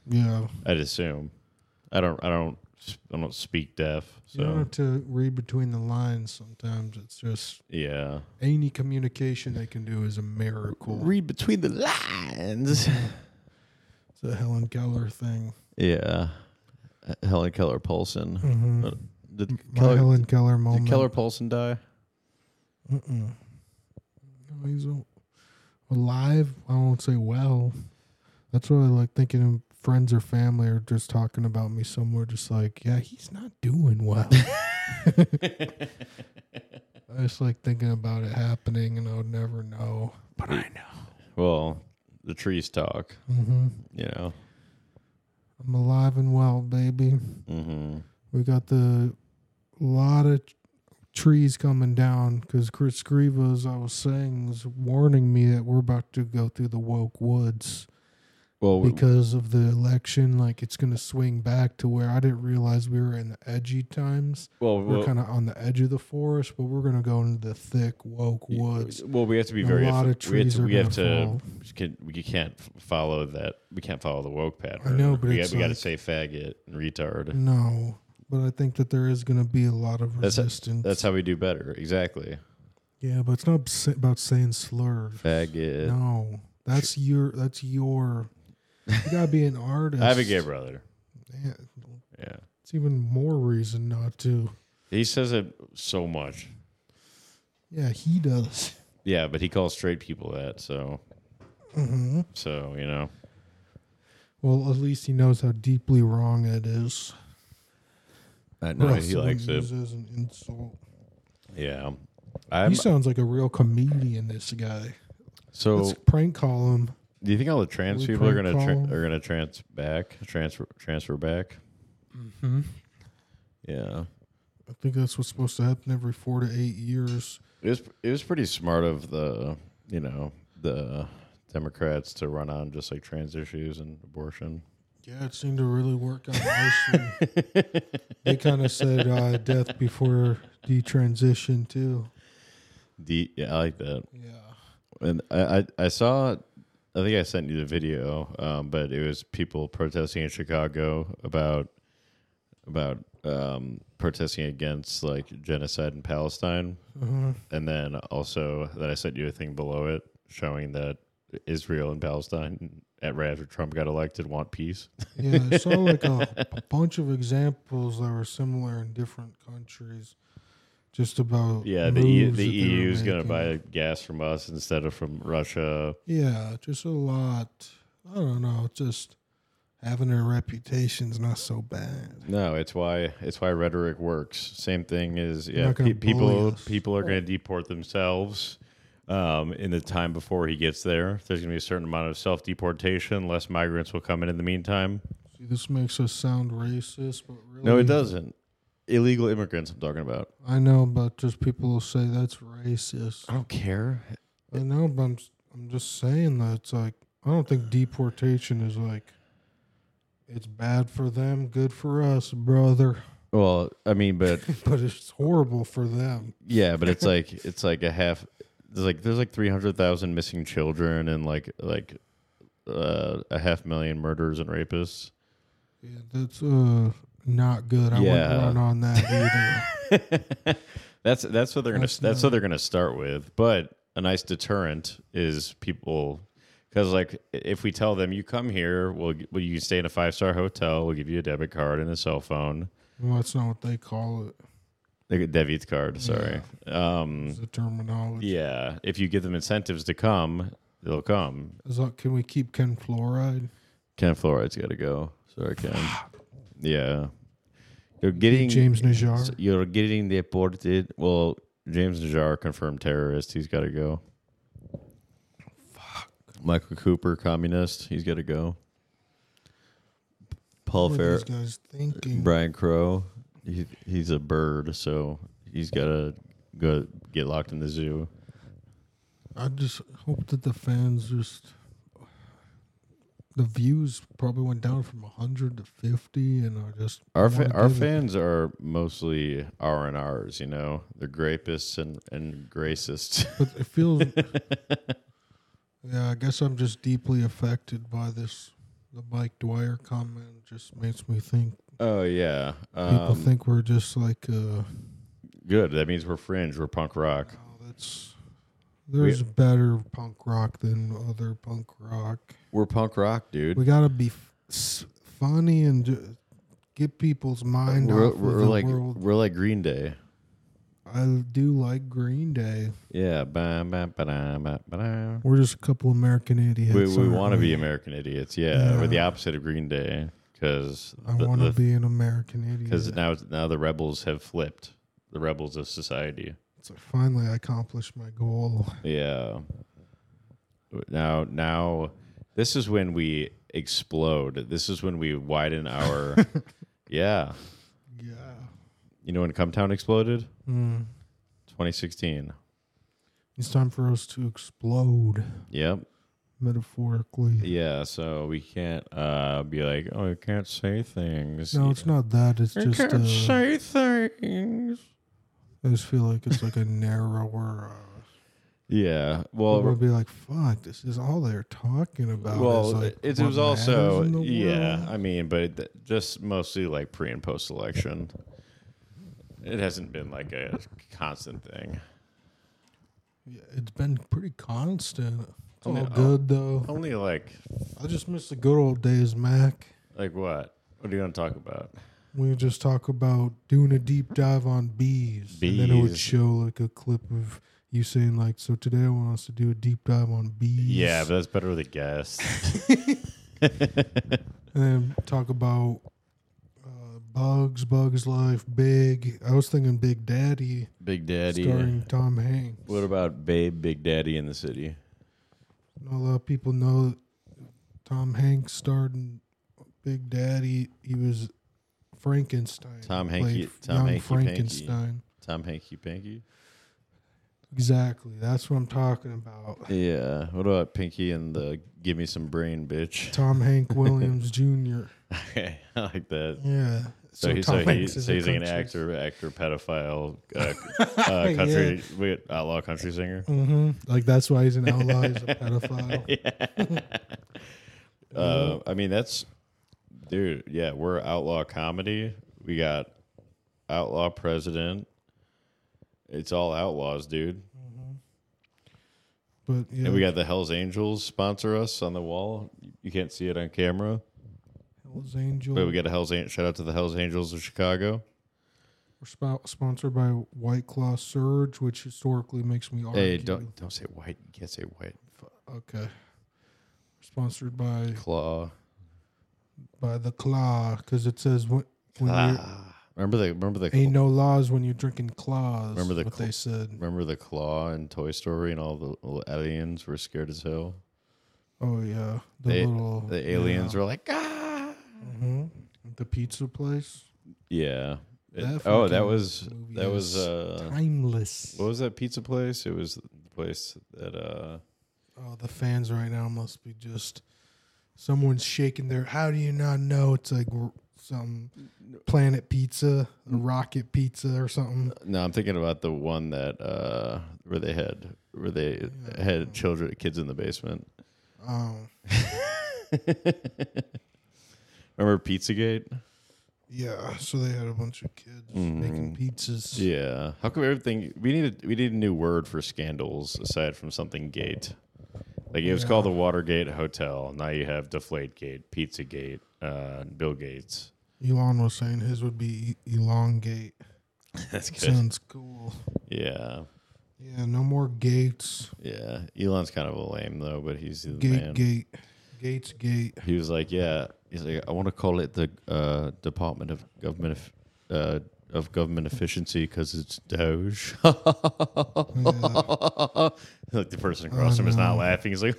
Yeah. I'd assume. I don't. I don't. I don't speak deaf. So You don't have to read between the lines. Sometimes it's just yeah. any communication they can do is a miracle. Read between the lines. It's a Helen Keller thing. Yeah. Helen Keller Paulson. Mm-hmm. Uh, Did My Keller, Helen Keller moment. did Keller Paulson die? Mm-mm. No, he's a- alive. I won't say well. That's what I like thinking of. Friends or family are just talking about me somewhere, just like, yeah, he's not doing well. I just like thinking about it happening, and I would never know. But I know. Well, the trees talk. Mm-hmm. You know. I'm alive and well, baby. Mm-hmm. We got the lot of trees coming down because Chris Grieva, as I was saying, was warning me that we're about to go through the woke woods. Well, Because of the election, like it's going to swing back to where I didn't realize we were in the edgy times. well, We're well, kind of on the edge of the forest, but we're going to go into the thick, woke woods. well, we have to be And very. a lot of we have trees to. are We have gonna to. fall. We can, we can't f- follow that. We can't follow the woke pattern. I know, but we, it's got, we got to like- say faggot and retard. No, but I think that there is going to be a lot of That's resistance. That's how we do better. Exactly. yeah, but it's not s- about saying slurs. Faggot. No, that's your. That's your. You gotta be an artist. I have a gay brother. Yeah, Yeah. it's even more reason not to. He says it so much. Yeah, he does. Yeah, but he calls straight people that. So, Mm-hmm. so you know. Well, at least he knows how deeply wrong it is. I know Or he else wouldn't likes it. use as an insult. Yeah. I'm, He sounds like a real comedian. This guy. so, Let's prank call him. do you think all the trans we people are prank gonna tra- call 'em? are gonna trans back transfer transfer back? Mm-hmm. Yeah. I think that's what's supposed to happen every four to eight years. It was it was pretty smart of the you know the Democrats to run on just like trans issues and abortion. Yeah, it seemed to really work out nicely. They kind of said uh, death before detransition too. De- yeah, I like that. Yeah. And I, I I saw, I think I sent you the video, um, but it was people protesting in Chicago about about um, protesting against like genocide in Palestine, Uh-huh. and then also that I sent you a thing below it showing that Israel and Palestine, at right after Trump got elected, want peace. Yeah, I saw like a, a bunch of examples that were similar in different countries. Just about Yeah, the e, moves the that they E U were is going to making. buy gas from us instead of from Russia. Yeah, just a lot. I don't know. Just having a reputation's not so bad. No, it's why it's why rhetoric works. Same thing is They're yeah, not gonna pe- people bully us. people are going to deport themselves um, in the time before he gets there. There's going to be a certain amount of self deportation. Less migrants will come in in the meantime. See, this makes us sound racist, but really, No, it doesn't. Illegal immigrants. I'm talking about. I know, but just people will say that's racist. I don't care. I know, but I'm, I'm just saying that it's like I don't think deportation is like it's bad for them, good for us, brother. Well, I mean, but But it's horrible for them. yeah, but it's like it's like a half. There's like there's like three hundred thousand missing children and like like uh, a half million murders and rapists. Yeah, that's uh not good. I Yeah. wouldn't run on that either. that's that's what they're gonna That's that's, not- what they're gonna start with. But a nice deterrent is people because like if we tell them you come here, we'll, well you can stay in a five star hotel. We'll give you a debit card and a cell phone. Well, that's not what they call it. Like a debit card. Sorry. Um, It's the terminology. yeah. If you give them incentives to come, they'll come. Is that, can we keep Ken Fluoride? Ken Floride's got to go. Sorry, Ken. Yeah. You're getting James Najjar? You're getting deported. Well, James Najjar confirmed terrorist. He's got to go. Fuck. Michael Cooper, communist. He's got to go. Paul What are Fair, these guys thinking? Brian Crow. He, he's a bird, so he's got to go get locked in the zoo. I just hope that the fans just the views probably went down from one hundred to fifty, and I just Our wanna fa- our give it- fans are mostly R and R's. You know, they're grapists and and gracists. But it feels. Yeah, I guess I'm just deeply affected by this The Mike Dwyer comment just makes me think Oh yeah. people Um, think we're just like uh good. That means we're fringe. We're punk rock. oh, that's there's better punk rock than other punk rock. We're punk rock, dude. We gotta be f- s- funny and ju- get people's mind we're, off we're of the like world. we're like Green Day. I do like Green Day. Yeah. Ba, ba, ba, da, ba, ba, da. We're just a couple American idiots. We we aren't want to we? be American idiots. Yeah, Yeah. we're the opposite of Green Day because I want to be an American because idiot. now now the rebels have flipped. The rebels of society. It's like finally I accomplished my goal. Yeah. Now now this is when we explode. This is when we widen our. Yeah. Yeah. You know when Cumtown exploded? Mm. twenty sixteen. It's time for us to explode, Yep. metaphorically. Yeah, so we can't uh, be like, oh, you can't say things. No, it's not that. It's You just. can't Uh, say things. I just feel like it's like a narrower. Uh, Yeah. Well, Well, we'll be like, "Fuck! This is all they're talking about." well, is like it, it what was also matters in the yeah. world. I mean, but th- just mostly like pre and post election. It hasn't been like a constant thing. Yeah, it's been pretty constant. It's Only- all good though. Only like I just miss the good old days, Mac. like what? What are you gonna talk about? We just talk about doing a deep dive on bees, and then it would Bees. show like a clip of you saying like, "So today I want us to do a deep dive on bees." Yeah, but that's better with a guest. and then talk about uh, Bugs, Bugs Life, Big. I was thinking Big Daddy, Big Daddy. starring Tom Hanks. What about Babe, Big Daddy in the City? Not a lot of people know that Tom Hanks starred in Big Daddy. He was Frankenstein. Tom He Hanky- played Tom young Hanky Frankenstein. Tom Hanky Panky? Exactly. That's what I'm talking about. Yeah. What about Pinky and the Give Me Some Brain, bitch? Tom Hank Williams Junior Okay, I like that. Yeah. So, he, Tom so, he, Hanks is so a he's like an country- actor, actor, pedophile, uh, uh, country, wait, outlaw country singer. Mhm. Like that's why he's an outlaw. He's a pedophile. Uh, I mean, that's, dude, yeah, we're outlaw comedy. We got outlaw president. It's all outlaws, dude. But yeah, And we got the Hells Angels sponsor us on the wall. You can't see it on camera, Hell's Angel. but we got a Hells An- shout out to the Hells Angels of Chicago. We're spo- sponsored by White Claw Surge, which historically makes me argue. Hey, don't don't say white. You can't say white. Okay. Sponsored by Claw. by the Claw because it says when, when you Ah. Remember the remember the ain't no laws when you're drinking claws. Remember the what cl- they said. remember the claw in Toy Story and all the little aliens were scared as hell. Oh yeah, the They- little The aliens yeah. were like, ah. hmm The pizza place. Yeah. It- That oh, that fucking was movie that was is uh timeless. what was that pizza place? It was the place that uh Oh, the fans right now must be just someone's shaking their. How do you not know? It's like r- some Planet Pizza, a Rocket Pizza, or something. no, I'm thinking about the one that uh where they had where they had children kids in the basement. Oh, Remember Pizzagate? yeah. So they had a bunch of kids making pizzas. Yeah. How come everything we need a, we need a new word for scandals aside from something gate? Like it was Yeah. called the Watergate Hotel. Now you have Deflategate, Pizzagate, uh, Bill Gates. Elon was saying his would be e- elongate. That's good. Sounds cool. Yeah. Yeah, no more gates. Yeah. Elon's kind of a lame though, but he's the Gate, man. gate, gates, gate. He was like, yeah. He's like, I want to call it the uh, Department of Government of, uh, of Government Efficiency because it's Doge. Like the person across Oh, from him is not no. laughing. He's like,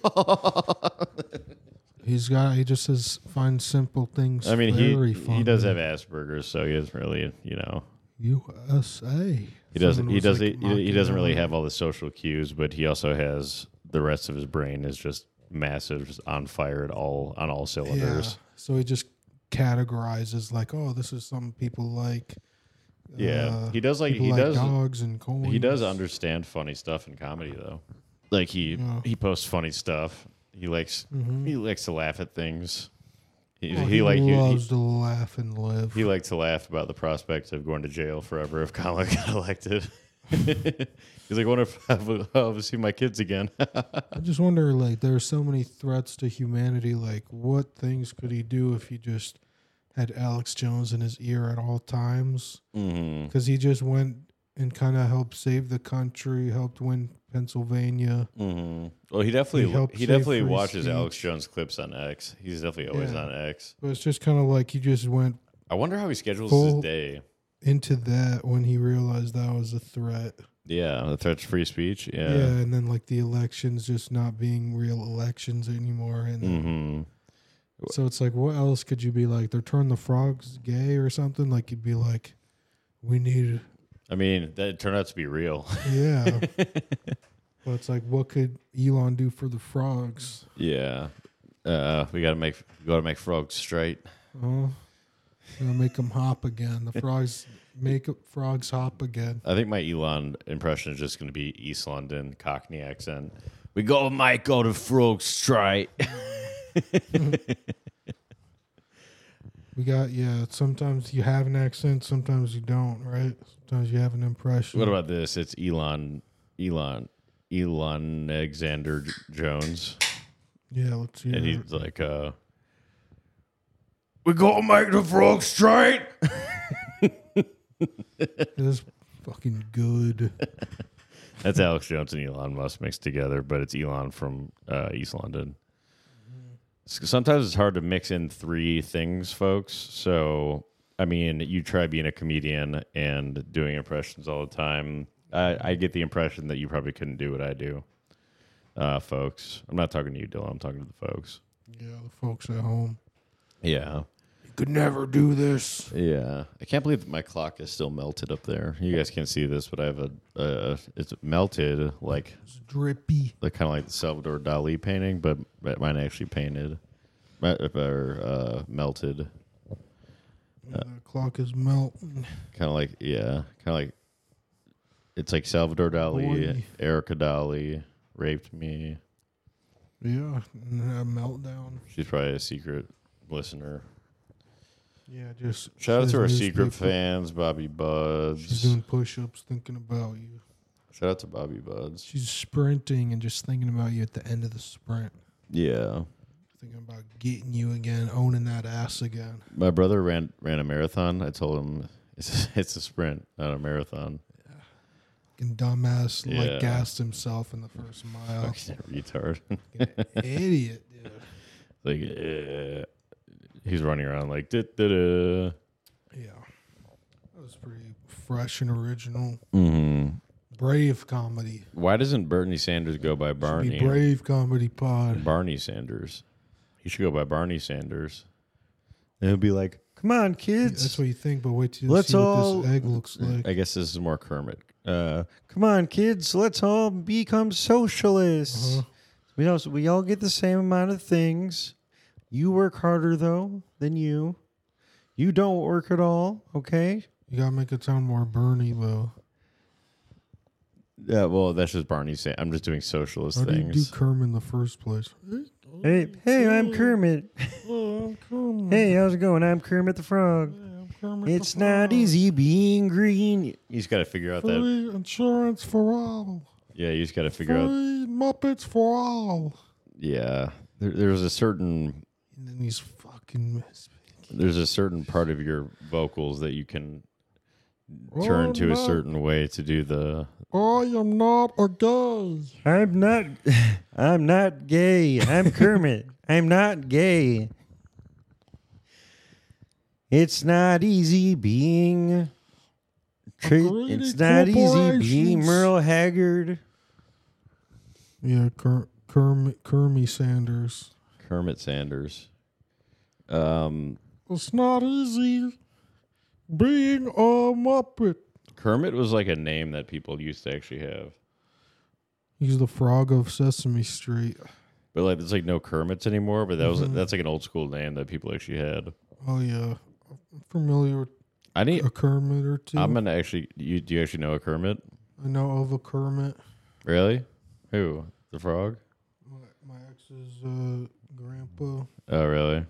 He's got. He just says find simple things. I mean, very he he does funny. have Asperger's, so he doesn't really, you know, U S A. he doesn't Someone he was, doesn't like, he, he doesn't really mocking have all the social cues, but he also has the rest of his brain is just massive, just on fire at all on all him. cylinders. Yeah. So he just categorizes like, oh, this is something people like. Yeah, Uh, he does like people he like does dogs and coins. he does understand funny stuff in comedy though. Like he Yeah. he posts funny stuff. He likes Mhm. he likes to laugh at things. He, Well, he, he like he, loves he, to laugh and live. he liked to laugh about the prospect of going to jail forever if Kamala got elected. He's like, I wonder if I'll ever see my kids again. I just wonder, like, there are so many threats to humanity. Like, what things could he do if he just had Alex Jones in his ear at all times? Because mm-hmm. he just went and kind of helped save the country, helped win Pennsylvania. Mm-hmm. Well, he definitely He he, helped definitely save free watches speech. Alex Jones clips on X. He's definitely always Yeah. on X. But it's just kind of like he just went I wonder how he schedules Full- his day. into that when he realized that was a threat. Yeah, the threat's free speech. Yeah, Yeah. and then like the elections just not being real elections anymore. And then, Mm-hmm. so it's like, what else could you be like? They're turning the frogs gay or something? Like, you'd be like, we need, I mean, that turned out to be real. yeah. But it's like, what could Elon do for the frogs? Yeah. Uh, we gotta make we gotta make frogs straight. Oh, gonna make them hop again. The frogs make frogs hop again. I think my Elon impression is just gonna be East London Cockney accent. We go make go to frogs straight. We got, yeah, sometimes you have an accent, sometimes you don't, right? Sometimes you have an impression. What about this? It's Elon Elon Elon Alexander J- Jones. Yeah, let's hear And it. he's like, uh, we gotta make the frog straight. It's fucking good. That's Alex Jones and Elon Musk mixed together, but it's Elon from uh, East London. S- Sometimes it's hard to mix in three things, folks. So, I mean, you try being a comedian and doing impressions all the time. I, I get the impression that you probably couldn't do what I do, uh, folks. I'm not talking to you, Dylan. I'm talking to the folks. Yeah, the folks at home. Yeah. You could never do this. Yeah, I can't believe that my clock is still melted up there. You guys can't see this, but I have a, uh, it's melted like, It's drippy. like kind of like the Salvador Dali painting, but mine actually painted, uh, or uh, melted. Yeah, the clock is melting. Kind of like, yeah, kind of like, it's like Salvador Dali, Boy. Erica Dali raped me. Yeah, and a meltdown. She's probably a secret listener. Yeah, just Shout out says to our newspaper. secret fans, Bobby She's Buds. doing push-ups, thinking about you. Shout out to Bobby Buds. She's sprinting and just thinking about you at the end of the sprint. Yeah. Thinking about getting you again, owning that ass again. My brother ran ran a marathon. I told him it's it's a sprint, not a marathon. Fucking dumbass, Yeah. like gassed himself in the first mile. Fucking retard. Idiot, dude. Like eh. He's running around like da da da. Yeah, that was pretty fresh and original. Mm-hmm. Brave comedy. Why doesn't Bernie Sanders go by Should Barney? be Brave Comedy Pod. Barney Sanders. He should go by Barney Sanders. And he'll be like, "Come on, kids. That's what you think, but wait till you Let's see all- what this egg looks like. I guess this is more Kermit. Uh, Come on, kids. Let's all become socialists. Uh-huh. We know we all get the same amount of things. You work harder though than you. You don't work at all, okay? You gotta make it sound more Bernie, though. Yeah, well, that's just Barney saying. I'm just doing socialist How do you things. do Kerm in the first place? Hey, hey, I'm Kermit. Oh, I'm Kermit. Hey, how's it going? I'm Kermit the Frog. Yeah, I'm Kermit It's the not Frog. easy being green. You just got to figure out that. Free insurance for all. Yeah, you just got to figure out. Free Muppets for all. Yeah, there, there's a certain And then these fucking. there's a certain part of your vocals that you can turn Oh, to a no. certain way to do the. I am not a gay. I'm not. I'm not gay. I'm Kermit. I'm not gay. It's not easy being. Tra- Greedy it's not easy being corporations. Merle Haggard. Yeah, Ker- Kermit, Kermit Sanders. Kermit Sanders. Um, It's not easy being a Muppet. Kermit was like a name that people used to actually have, He's the frog of Sesame Street. but like there's like no Kermits anymore. But that was Mhm. that's like an old school name that people actually had. Oh, yeah. I'm familiar with I need. a Kermit or two. I'm gonna actually. You do you actually know a Kermit? I know of a Kermit. Really? Who? The frog? My, my ex's uh, grandpa. Oh, really?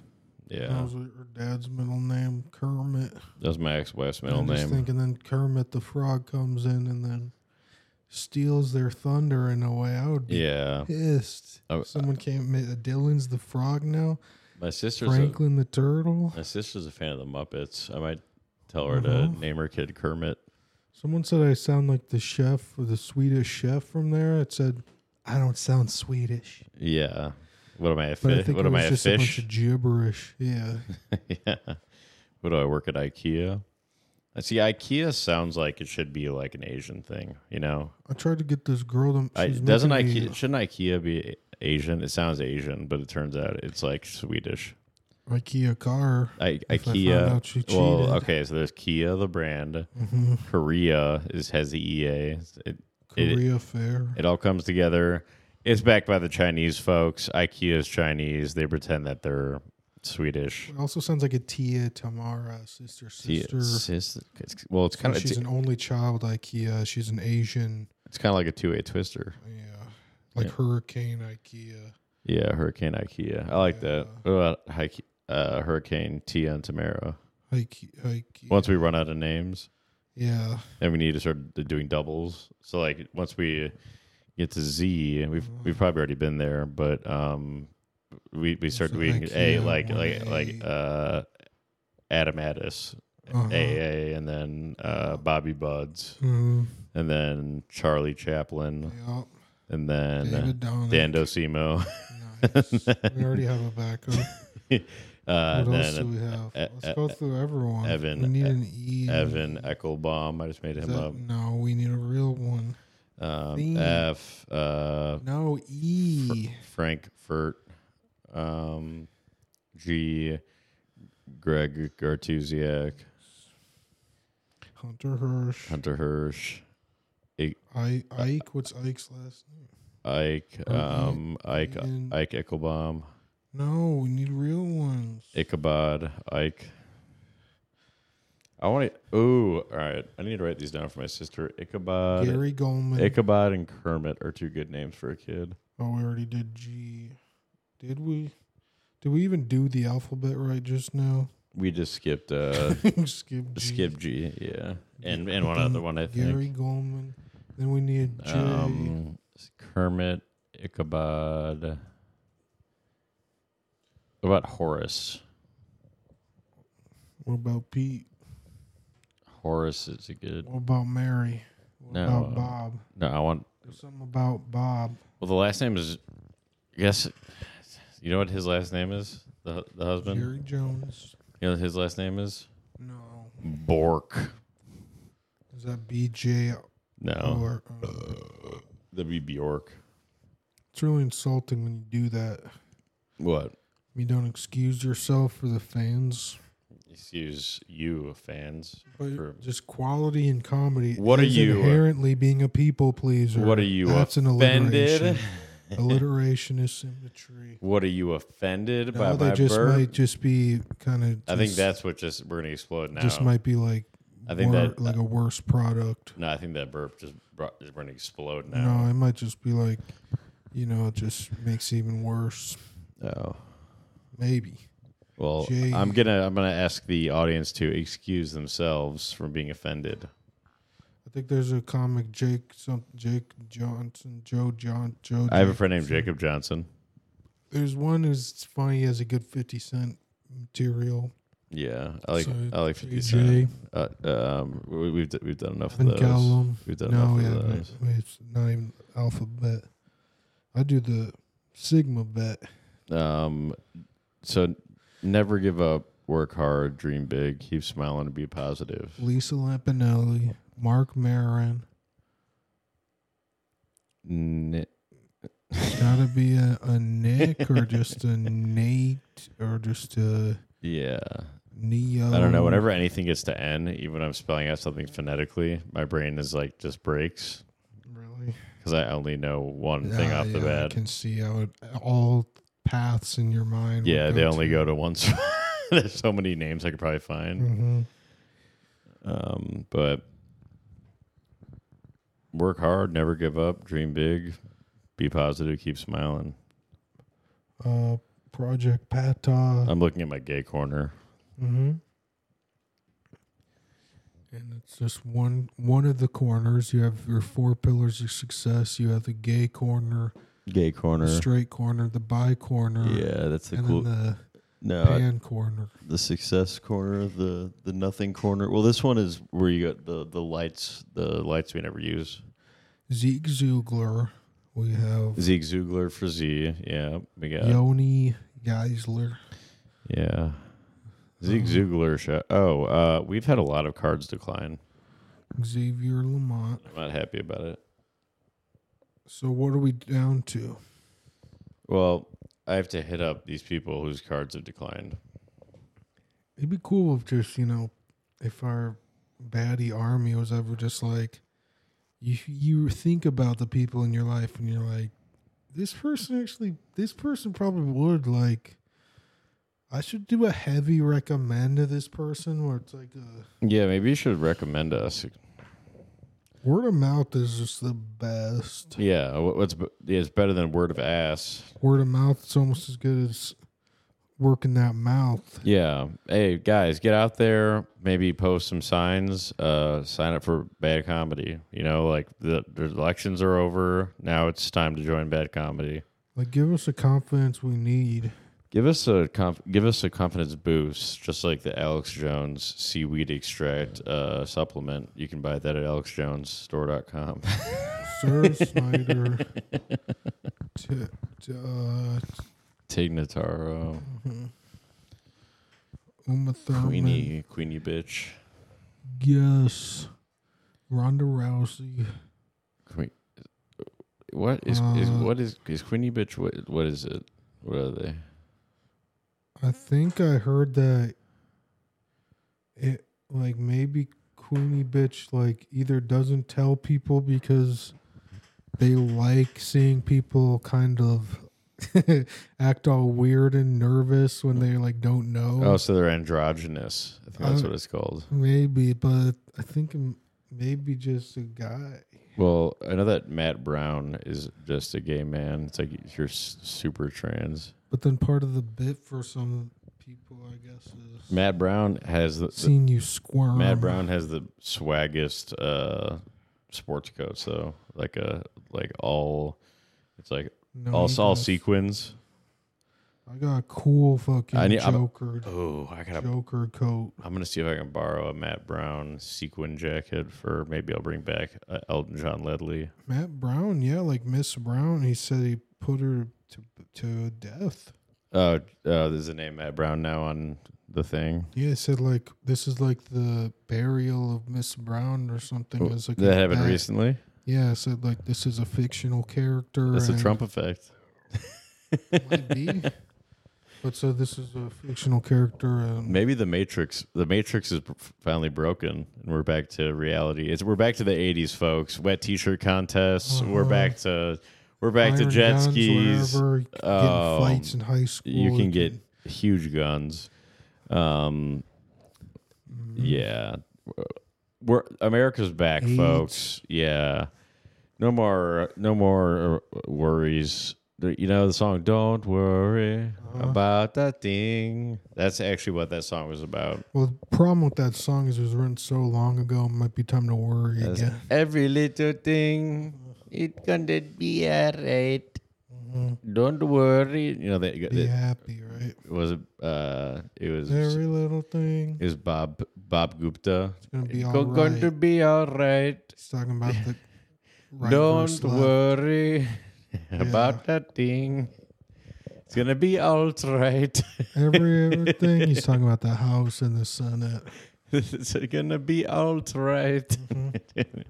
Yeah. That was her dad's middle name, Kermit. That was my ex-wife's middle I'm just name. thinking then Kermit the Frog comes in and then steals their thunder in a way. I would be Yeah. pissed. Oh, Someone came. Dylan's the frog now. My sister's Franklin the turtle. a, my sister's a fan of the Muppets. I might tell her Uh-huh. to name her kid Kermit. Someone said I sound like the chef or the Swedish chef from there. It said I don't sound Swedish. Yeah. What am I a But I fish? think What it am was I a just a bunch fish? of gibberish. Yeah. Yeah. What do I work at IKEA? I see. IKEA sounds like it should be like an Asian thing. You know, I tried to get this girl to. I, she's doesn't making me- IKEA shouldn't IKEA be Asian? It sounds Asian, but it turns out it's like Swedish. IKEA car. I, If I found IKEA. out she Well, cheated. okay. So there's Kia, the brand. hmm Korea is has the E A. It, It- Korea Fair. It all comes together. It's backed by the Chinese folks. IKEA is Chinese. They pretend that they're Swedish. It also sounds like a Tia Tamara, sister, See, sister. it's- it's- well, it's So kind of she's it's, an only child. IKEA. She's an Asian. it's kind of like a two-way twister. Yeah, like Yeah. Hurricane IKEA. Yeah, Hurricane IKEA. I like that. What about Hike- uh, Hurricane Tia and Tamara? IKEA. IKEA. Once we run out of names, Yeah. and we need to start d- doing doubles. So like once we get to Z, we've we've probably already been there, but um, we we start So doing A IKEA, like one like A. like uh, Adam Addis, Uh-huh. A A, and then uh, Bobby Buds, Mm, and then Charlie Chaplin, yeah. and then David Donick. Dan Docimo. Nice. We already have a backup. Uh, What and else then do we have? uh, Let's uh, go through everyone. Evan- We need an E. Evan Eckelbaum. I just made Is him that- up. No, we need a real one. Um, E. F. Uh, No, E. Frankfurt. Um, G. Greg Gartusiak. Hunter Hirsch. Hunter Hirsch. I, Ike. What's Ike's last name? Ike. Oh, Um, Ike. Ian. Ike Eckelbaum. No, we need real ones. Ichabod. Ike. I want to. Ooh, all right. I need to write these down for my sister. Ichabod. Gary Goldman. Ichabod and Kermit are two good names for a kid. Oh, we already did G. Did we? Did we even do the alphabet right just now? We just skipped. Uh, Skip G. skip G. Yeah, and and one other one I think. Gary Goldman. Then we need J. Um, Kermit, Ichabod. What about Horace? What about Pete? Horace is a good. What about Mary? What No. about Bob? No, I want. There's something about Bob. Well, the last name is. I guess. You know what his last name is? The the husband. Jerry Jones. You know what his last name is? No. Bork. Is that B J? No, Or, uh, that'd be Bjork. it's really insulting when you do that. What? You don't excuse yourself for the fans. Excuse you, fans. But For- just quality and comedy. What are is you, uh, inherently being a people pleaser? What are you That's an offended? alliteration. Alliteration is symmetry. What are you offended by No, they my just burp? might just be kind of. I think that's what just we're gonna explode now. just might be like. I think wor- that- like a worse product. No, I think that burp just brought, is going to explode No, now. it might just be like, you know, it just makes it even worse. Oh, Maybe. well, Jay- I'm gonna I'm gonna ask the audience to excuse themselves from being offended. I think there's a comic Jake some Jake Johnson Joe John Joe. I have a friend named Jacobson. Jacob Johnson. There's one who's funny. He has a good fifty cent material. Yeah, I like So, I like fifty Jay. Cent. Uh, um, we, we've d- we've done enough Evan of those. Callum. We've done No, enough yeah, of those. it's not even alphabet. I do the Sigma bet. Um, so never give up. Work hard. Dream big. Keep smiling and be positive. Lisa Lampanelli, Mark Maron. N- Gotta be a, a Nick or just a Nate or just a yeah. Neo. I don't know. Whenever anything gets to N, even when I'm spelling out something phonetically, my brain is like just breaks Really? because I only know one thing Yeah, off the yeah, I bat. can see how it, all paths in your mind. Yeah, would they go only to. go to one spot. There's so many names I could probably find. Mhm. Um, but work hard, never give up, dream big, be positive, keep smiling. Uh, Project Pata. I'm looking at my gay corner. Mm-hmm. And it's just one one of the corners. You have your four pillars of success. You have the gay corner, Gay corner. the straight corner, the bi corner, Yeah, that's the and cool. then the No, I- pan corner. the success corner, the the nothing corner. Well, this one is where you got the the lights, the lights we never use. Zeke Zugler. We have Zeke Zugler for Z. Yeah, we got. Yoni Geisler. Yeah. Zeke Um, Zugler. Sh- oh, uh, we've had a lot of cards decline. Xavier Lamont. I'm not happy about it. So what are we down to? Well, I have to hit up these people whose cards have declined. It'd be cool if just, you know, if our baddie army was ever just like, you you think about the people in your life and you're like, this person actually, this person probably would like, I should do a heavy recommend to this person where it's like a Yeah, maybe you should recommend us. word of mouth is just the best. Yeah, wh- what's b- yeah, it's better than word of ass. Word of mouth is almost as good as working that mouth. Yeah. Hey guys, get out there. Maybe post some signs. Uh, sign up for Bad Comedy. You know, like the, the elections are over. Now it's time to join Bad Comedy. Like, give us the confidence we need. Give us a conf- give us a confidence boost, just like the Alex Jones seaweed extract uh, supplement. You can buy that at alex jones store dot com. Sir Snyder. T- t- uh, Tig Notaro, mhm. Uma Thurman. Queenie, Queenie bitch. Yes. Ronda Rousey. Que- what is, is Uh, what is is Queenie bitch? What what is it? What are they? I think I heard that it, like, maybe Queenie bitch, like, either doesn't tell people because they like seeing people kind of act all weird and nervous when they, like, don't know. Oh, so they're androgynous. I think that's Uh, what it's called. Maybe, but I think m- maybe just a guy. Well, I know that Matt Brown is just a gay man. It's like you're s- super trans. But then part of the bit for some people, I guess, is Matt Brown has the, the seeing you squirm. Matt Brown has the swaggest uh, sports coats though. Like a like all it's like No, all he all does. sequins. I got a cool fucking I need- I'm- Joker Oh, I gotta. Joker coat. I'm gonna see if I can borrow a Matt Brown sequin jacket for maybe I'll bring back uh, Elton John Ledley. Matt Brown, yeah, like Miss Brown. He said he put her to to death. Oh, uh, there's a name Matt Brown now on the thing. Yeah, he said like this is like the burial of Miss Brown or something. It was like that a happened bad- recently. Yeah, it said like this is a fictional character. That's the and- Trump effect. Might be. But so this is a fictional character, and Maybe the Matrix, the Matrix is b- finally broken, and we're back to reality. It's we're back to the eighties, folks. Wet T-shirt contests. We're Uh-huh. back to we're back to iron jet guns, skis. wherever, you can get in Um, fights in high school. You can get huge guns. Um, Mhm. yeah, we're America's back, AIDS. folks. Yeah, no more, no more uh, worries. The- You know the song "Don't Worry Uh-huh. About That Thing." That's actually what that song was about. Well, the problem with that song is it was written so long ago. It might be time to worry That's again. every little thing, it gonna be alright. Mhm. Don't worry. You know that Be it happy, right? was uh, it was Every little thing it was Bob Bob Gupta. is gonna be all Go- Going to right. be all right. He's talking about the right Don't verse left. worry about that thing. It's gonna be all right. Every everything. He's talking about the House and the Senate. It's gonna be all right. Mhm.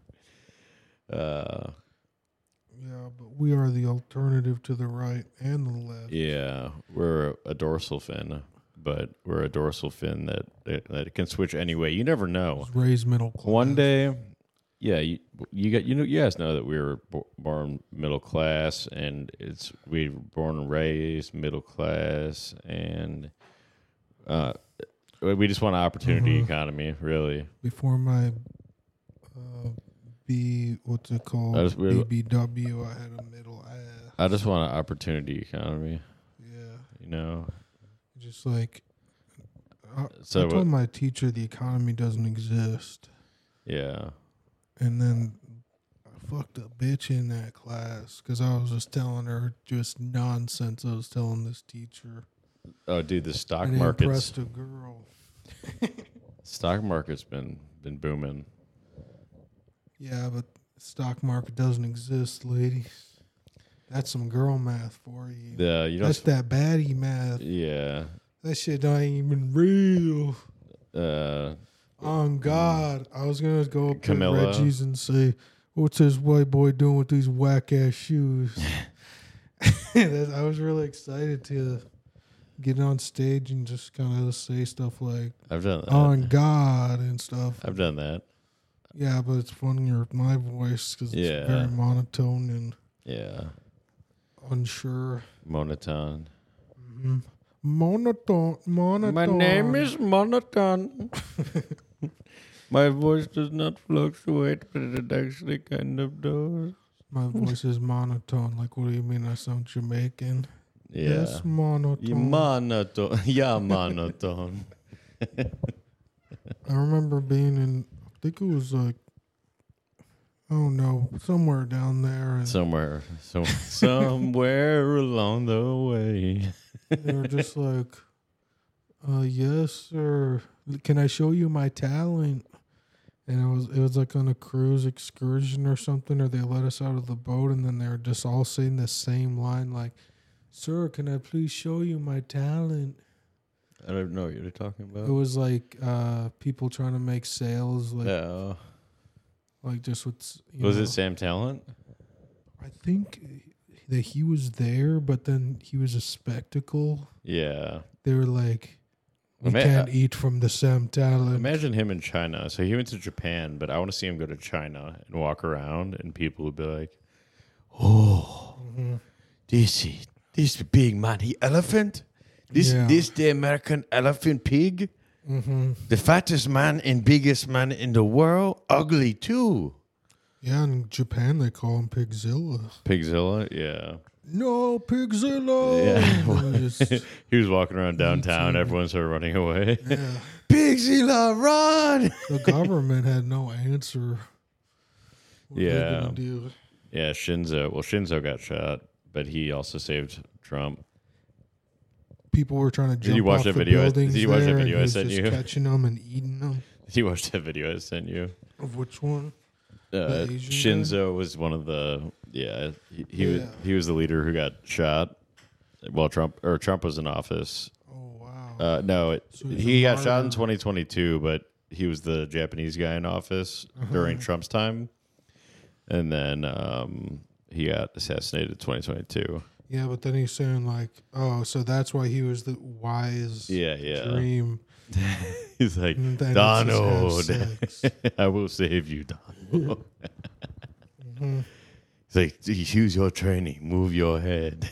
uh, Yeah, but we are the alternative to the right and the left. yeah, we're a dorsal fin, but we're a dorsal fin that that, that can switch anyway. You never know. Just raised middle class. One day, yeah, you, you got you know you guys know that we were bo- born middle class, and it's we were born and raised middle class, and uh, we just want an opportunity Mhm. economy, really. Before my uh, B, what's it called? I just- we- B B W, I had a middle ass. I just want an opportunity economy. Yeah. You know. Just like I, So I told what- my teacher the economy doesn't exist, Yeah. and then I fucked a bitch in that class because I was just telling her just nonsense. I was telling this teacher. Oh, dude, the stock And it market's impressed a girl. stock market's been been booming. Yeah, but stock market doesn't exist, ladies. That's some girl math for you. The you know. That's that baddie math. Yeah. That shit ain't even real. Uh. On God, I was gonna go up Camilla. to Reggie's and say, "What's this white boy doing with these whack ass shoes?" That- I was really excited to get on stage and just kind of say stuff like I've done that. "On God" and stuff. I've done that. Yeah, but it's funnier with my voice because it's Yeah. very monotone and Yeah. unsure. Monotone. Mm-hmm. Monotone, monotone. My name is Monotone. My voice does not fluctuate, but it actually kind of does. My voice is monotone. Like, what do you mean? I sound Jamaican? Yeah. Yes, monotone. You monotone. Yeah, monotone. I remember being in, I think it was like, I don't know, somewhere down there. And Somewhere, so, somewhere along the way. they were just like, uh, yes, sir. Can I show you my talent? And it was it was like on a cruise excursion or something, or they let us out of the boat, and then they were just all saying the same line, like, "Sir, can I please show you my talent?" I don't know what you're talking about. It was like uh, people trying to make sales, like No. like just with. You Was know, it Sam Talent? I think that he was there, but then he was a spectacle. Yeah. They were like, "We Ima- can't eat from the Sam talent." Imagine him in China. So he went to Japan, but I want to see him go to China and walk around, and people would be like, "Oh, Mhm. this is this big mighty elephant. This Yeah. this the American elephant pig, Mhm. the fattest man and biggest man in the world, ugly too." Yeah, in Japan they call him Pigzilla. Pigzilla, yeah. No, Pigzilla. Yeah. It was just- He was walking around downtown. too. Everyone started running away. yeah. Pigzilla, run! The government had no answer. What are they Yeah. gonna do? Yeah, Shinzo. Well, Shinzo got shot, but he also saved Trump. People were trying to jump you watch off that the video I- buildings did you watch that there, and video he I was sent just you? catching them and eating them. He watched that video I sent you. Of which one? Uh, The Asian Shinzo was one of the yeah. He he, Yeah. Was, he was the leader who got shot. While Trump or Trump was in office. Oh wow. Uh, no, it, So he's he a got shot in martyr. twenty twenty-two, but he was the Japanese guy in office Uh-huh. during Trump's time, and then um, he got assassinated in twenty twenty-two. Yeah, but then he's saying like, oh, so that's why he was the wise Yeah, yeah. dream. He's like, And then Donald, it's just have sex. I will save you, Donald. Mhm. He's like, use your training, move your head.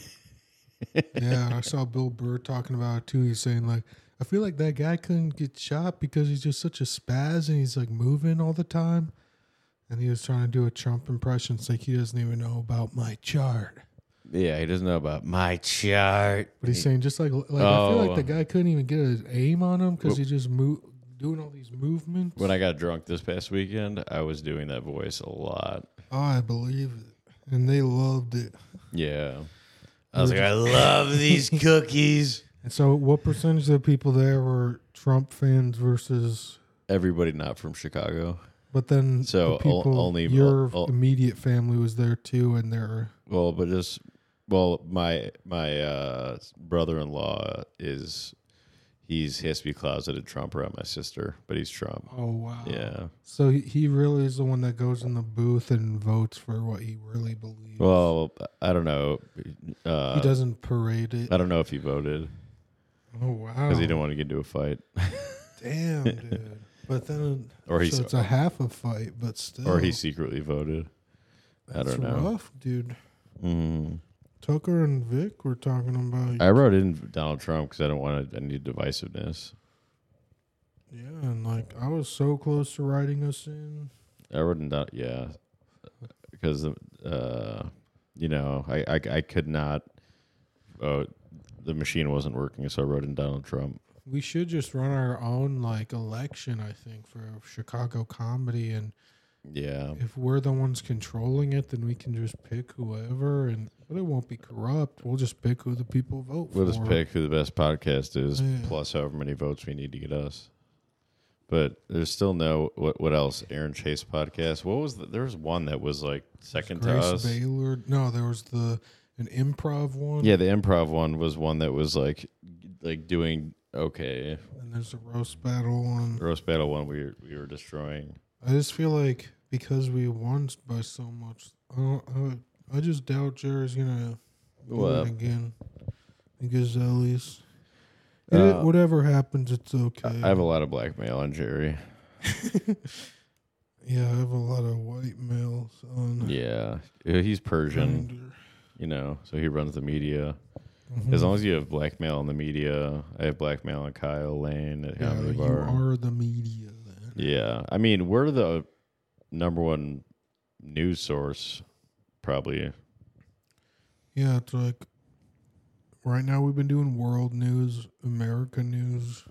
Yeah, I saw Bill Burr talking about it too. He's saying like, I feel like that guy couldn't get shot because he's just such a spaz and he's like moving all the time. And he was trying to do a Trump impression. It's like he doesn't even know about my chart. Yeah, he doesn't know about my chart. But he's saying just like like I feel Oh. like the guy couldn't even get an aim on him because he just move doing all these movements. When I got drunk this past weekend, I was doing that voice a lot. Oh, I believe it, and they loved it. Yeah. I was like, I love these cookies. And so, what percentage of the people there were Trump fans versus? Everybody not from Chicago. But then So, the people, o- only- your o- o- immediate family was there too, and they're Well, but just well, my my uh, brother-in-law is he's he has to be closeted Trump around my sister, but he's Trump. oh wow, Yeah. So he, he really is the one that goes in the booth and votes for what he really believes. Well, I don't know. Uh, he doesn't parade it. I don't know if he voted Oh wow, because he didn't want to get into a fight, damn, dude. But then, Or he's- so it's a half a fight, but still, or he secretly voted. I That's don't know. rough, dude. Mm. Tucker and Vic were talking about. I wrote in Donald Trump because I don't want any divisiveness. Yeah, and like I was so close to writing us in. I wrote in Don, yeah, because uh, you know I, I I could not vote the machine wasn't working, so I wrote in Donald Trump. We should just run our own like election, I think, for Chicago comedy, and Yeah. if we're the ones controlling it, then we can just pick whoever, and but it won't be corrupt. We'll just pick who the people vote We'll for. just pick who the best podcast is, Yeah. plus however many votes we need to get us. But there's still no what. What else? Aaron Chase podcast. What was the, there was one that was like second Grace to us. Baylor. No, there was the an improv one. Yeah, the improv one was one that was like like doing okay. And there's a roast battle one. Roast battle one we were, we were destroying. I just feel like because we won by so much, I, don't, I, I just doubt Jerry's gonna do What? it again. The Gazelles. Uh, it, whatever happens, it's okay. I have a lot of blackmail on Jerry. Yeah, I have a lot of white males on. Yeah, he's Persian, Grindr. you know, so he runs the media. Mhm. As long as you have blackmail in the media, I have blackmail on Kyle Lane at yeah, Comedy you Bar. are the media then. Yeah, I mean, we're the number one news source, probably. Yeah, it's like right now we've been doing world news, America news,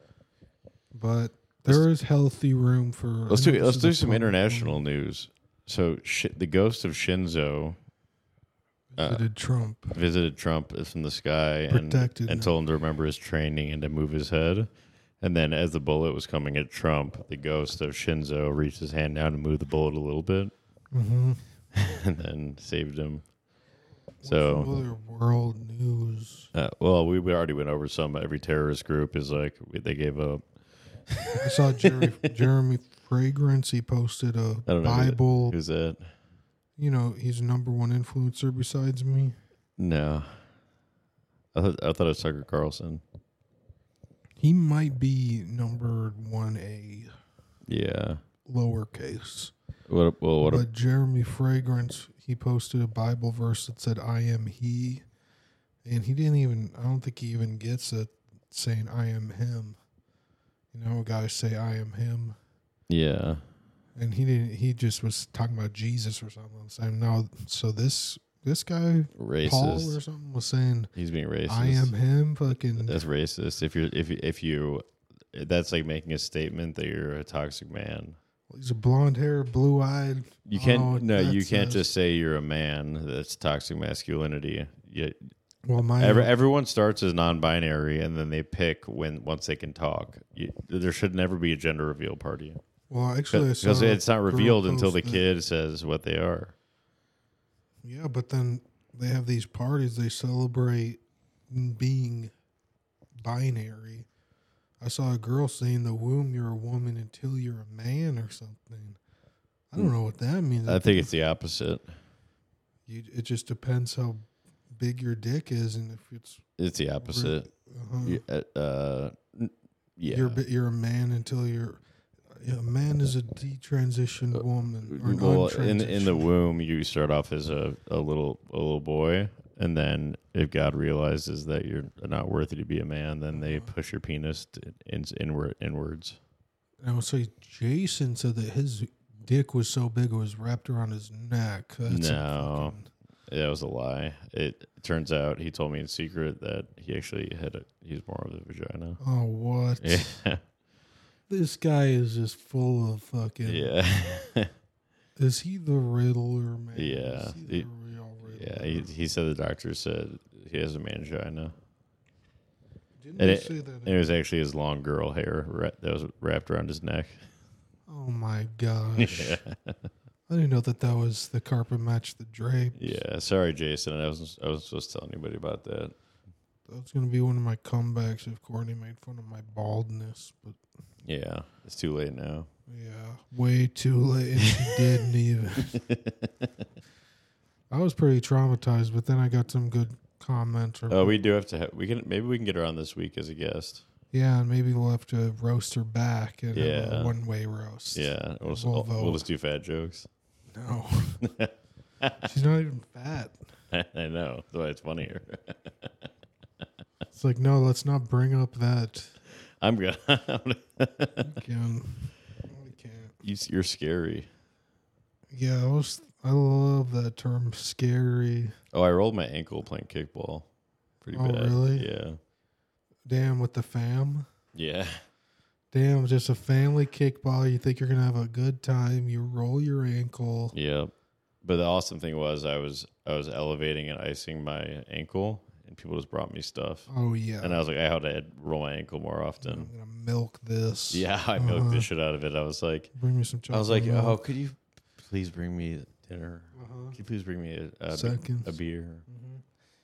but there is healthy room for. Let's I know do this let's is do a some public international one. news. So, sh- the ghost of Shinzo uh, Visited Trump. visited Trump from the sky and, Protected and him. told him to remember his training and to move his head. And then, as the bullet was coming at Trump, the ghost of Shinzo reached his hand down to move the bullet a little bit, Mm-hmm. and then saved him. What's So- some other world news? Uh, well, we, we already went over some. Every terrorist group is like we, they gave up. I saw Jerry, Jeremy Fragrance. He posted a I don't know who that- Bible. Who's that? You know, he's number one influencer besides me. No, I thought I thought it was Tucker Carlson. He might be number one A, Yeah. lowercase. What? Well, what? But Jeremy Fragrance, he posted a Bible verse that said, "I am He," and he didn't even. I don't think he even gets it saying, "I am Him." You know, guys say, "I am Him," Yeah. and he didn't. He just was talking about Jesus or something. Saying, "No." So this this guy Racist. Paul or something was saying, He's being racist. "I am Him." Fucking That's racist. If you're if you, if you, that's like making a statement that you're a toxic man. he's a blonde hair, blue eyed. You can't. Oh, no, you that can't says- just say you're a man. That's toxic masculinity. You, Well, my Every, everyone starts as non-binary, and then they pick when once they can talk. You, there should never be a gender reveal party well, actually, I saw because it's not a girl revealed until the post that- kid says what they are. Yeah, but then they have these parties. They celebrate being binary. I saw a girl saying, "The womb, you're a woman until you're a man," or something. I don't know what that means. I think it's the opposite. You, it just depends how big your dick is, and if it's It's the opposite. uh You- uh, uh, n- yeah. you're bi- you're a man until you're. Yeah, a man is a detransitioned woman. Or an Well, in in the untransitioned- womb, you start off as a, a little a little boy, and then if God realizes that you're not worthy to be a man, then they push your penis to, in, inward inwards. And I would say Jason said that his dick was so big it was wrapped around his neck. That's a No. fucking- That was a lie. It turns out he told me in secret that he actually had a he's more of a vagina. Oh, what? Yeah, This guy is just full of fucking. yeah, Is he the Riddler, man? Yeah. Is he He- the real Riddler? yeah. He, he said the doctor said he has a mangina, Didn't and they it- say that? and it was actually his long girl hair ra- that was wrapped around his neck. Oh my gosh! Yeah, I didn't know that that was the carpet match the drape. yeah. Sorry, Jason. I wasn't I wasn't supposed to tell anybody about that. That's gonna be one of my comebacks if Courtney made fun of my baldness. But Yeah, it's too late now. yeah, way too late, and she didn't even. I was pretty traumatized, but then I got some good comments. Or Oh, we do have to. Ha- we can maybe we can get her on this week as a guest. yeah, and maybe we'll have to roast her back in Yeah. a one-way roast. Yeah, we'll, just, We'll we'll, vote. just do fat jokes. No, she's not even fat. I know. That's why it's funnier. It's like, no, let's not bring up that. I'm gonna. We can. We can't. you, you're scary. Yeah, I was. I love that term, scary. Oh, I rolled my ankle playing kickball. pretty Oh, bad. really? Yeah. Damn, with the fam. Yeah. Damn, just a family kickball. You think you're gonna have a good time. You roll your ankle. Yep. But the awesome thing was I was I was elevating and icing my ankle, and people just brought me stuff. Oh yeah. And I was like, I had to roll my ankle more I'm often. gonna milk this. Yeah, I milked Uh-huh. the shit out of it. I was like, Bring me some chocolate. I was like, milk. oh, could you please bring me dinner? Uh-huh. Could you please bring me a, a, Seconds. a beer? Mhm.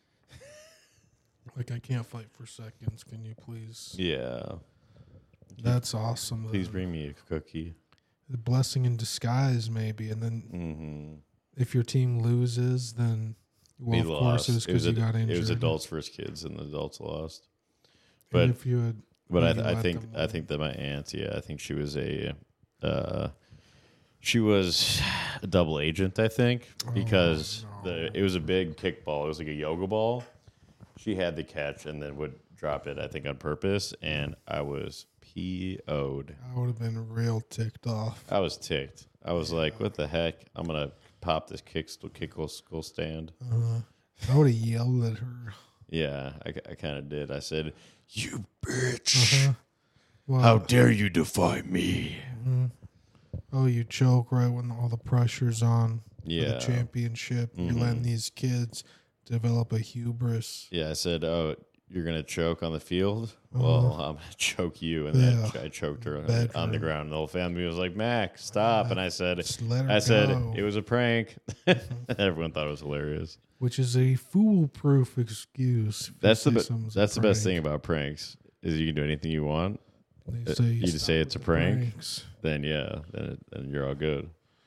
Like I can't fight for seconds. Can you please? Yeah. That's awesome. Please then. bring me a cookie. The blessing in disguise, maybe. And then Mm-hmm. if your team loses, then well, We of course, it's It was, because you ad- got injured. it was adults versus kids, and the adults lost. And But if you had, but I, you th- I let think them I win. think that my aunt, yeah, I think she was a, uh, she was a double agent. I think because Oh, no. the it was a big kickball. It was like a yoga ball. She had the catch and then would drop it. I think on purpose, and I was P O'd. I would have been real ticked off. I was ticked. I was like, what the heck? I'm gonna pop this kick kick skull stand. Uh, I would have yelled at her. Yeah, I, I kind of did. I said, "You bitch! Uh-huh. Well, How dare you defy me?" mhm. Oh, you choke right when all the pressure's on for Yeah. the championship. You're Mhm. letting these kids develop a hubris. Yeah, I said, "Oh, you're gonna choke on the field? Uh-huh. Well, I'm gonna choke you." And then Yeah. I choked her on, Bad on the for her. ground. The whole family was like, "Mac, stop!" And I said, Just let her "I said go. it was a prank." Everyone thought it was hilarious. Which is a foolproof excuse. if you That's the say be- something's a that's the best thing prank. about pranks is you can do anything you want. They uh, say you just stop say with it's a the prank. pranks. Then yeah, then it, then you're all good.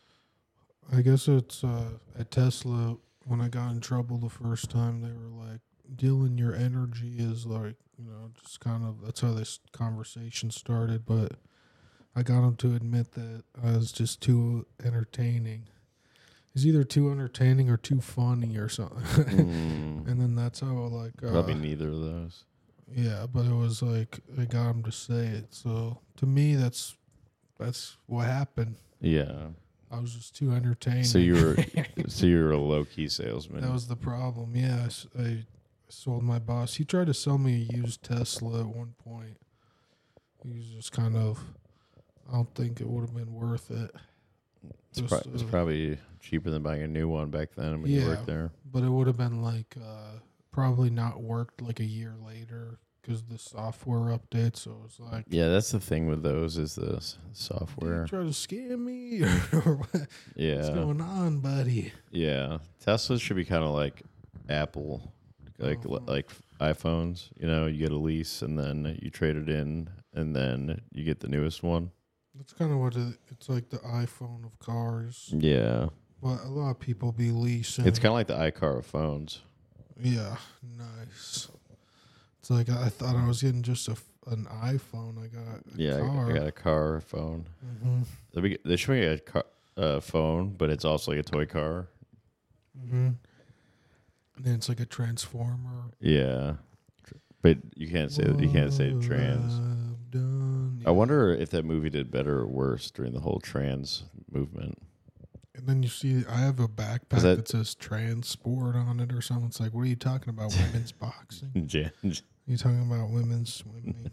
I guess it's uh, at Tesla. When I got in trouble the first time, they were like, "Dylan, your energy is like, you know, just kind of." That's how this conversation started. But I got him to admit that I was just too entertaining. He's either too entertaining or too funny or something. Mm, And then that's how like uh, probably neither of those. yeah, but it was like I got him to say it. So to me, that's that's what happened. Yeah. I was just too entertaining. So you were so you were a low key salesman. That was the problem. Yeah, I s- I, sold my boss. He tried to sell me a used Tesla at one point. He was just kind of. I don't think it would have been worth it. it's, Just, pro- it's uh, probably cheaper than buying a new one back then when you Yeah. worked there. But it would have been like uh, probably not worked like a year later because the software updates. So it was like, Yeah, that's the thing with those is the s- "Did software. you try to scam me or what? What's Yeah, going on, buddy? yeah. Teslas should be kind of like Apple, like Uh-huh. like iPhones. You know, you get a lease and then you trade it in, and then you get the newest one. That's kind of what it, it's like the iPhone of cars. Yeah, But a lot of people be leasing. it's kind of like the iCar of phones. Yeah, nice. It's like I thought I was getting just a f an iPhone. I got a Yeah, I- car. I got a car phone. Mm-hmm. They be- they should make a car, uh, phone, but it's also like a toy car. Mm-hmm. And then it's like a transformer. Yeah, but you can't say you can't say What trans. I've done, I wonder if that movie did better or worse during the whole trans movement. And then you see, I have a backpack Is that- that, says transport on it or something. It's like, what are you talking about? Women's boxing? Jan- You talking about women's swimming?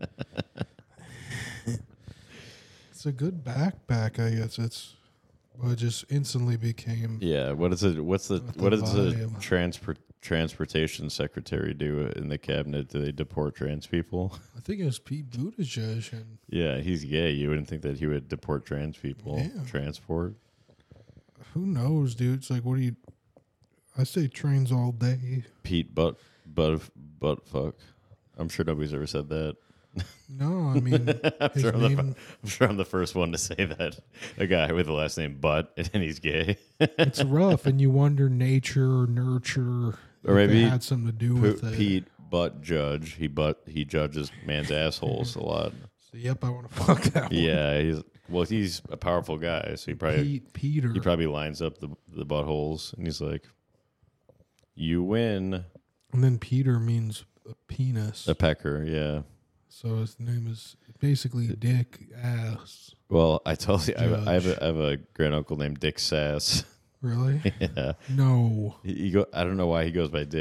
It's a good backpack, I guess. It's, well, it just instantly became. yeah, what is it? What's the With the what does the vibe. transport transportation secretary do in the cabinet? Do they deport trans people? I think it was Pete Buttigieg, and Yeah, he's gay. You wouldn't think that he would deport trans people. Yeah. Transport. who knows, dude? It's like, what do you? I say trains all day. Pete butt butt butt fuck. I'm sure nobody's ever said that. No, I mean, I'm, his sure I'm, the, name, fir- I'm sure I'm the first one to say that. A guy with the last name Butt and he's gay. it's rough, and you wonder nature or nurture, Or if maybe it had something to do P- with it. Pete Butt Judge. He butt he judges man's assholes a lot. So, yep, I want to fuck that one. Yeah, he's well. He's a powerful guy, so he probably Pete Peter. he probably lines up the the buttholes, and he's like, "You win." And then Peter means a penis. A pecker, yeah. So his name is basically Dick Ass. Well, I told you, I have, I have Judge. a, I have a grand uncle named Dick Sass. Really? Yeah, No. he, he go. I don't know why he goes by Dick.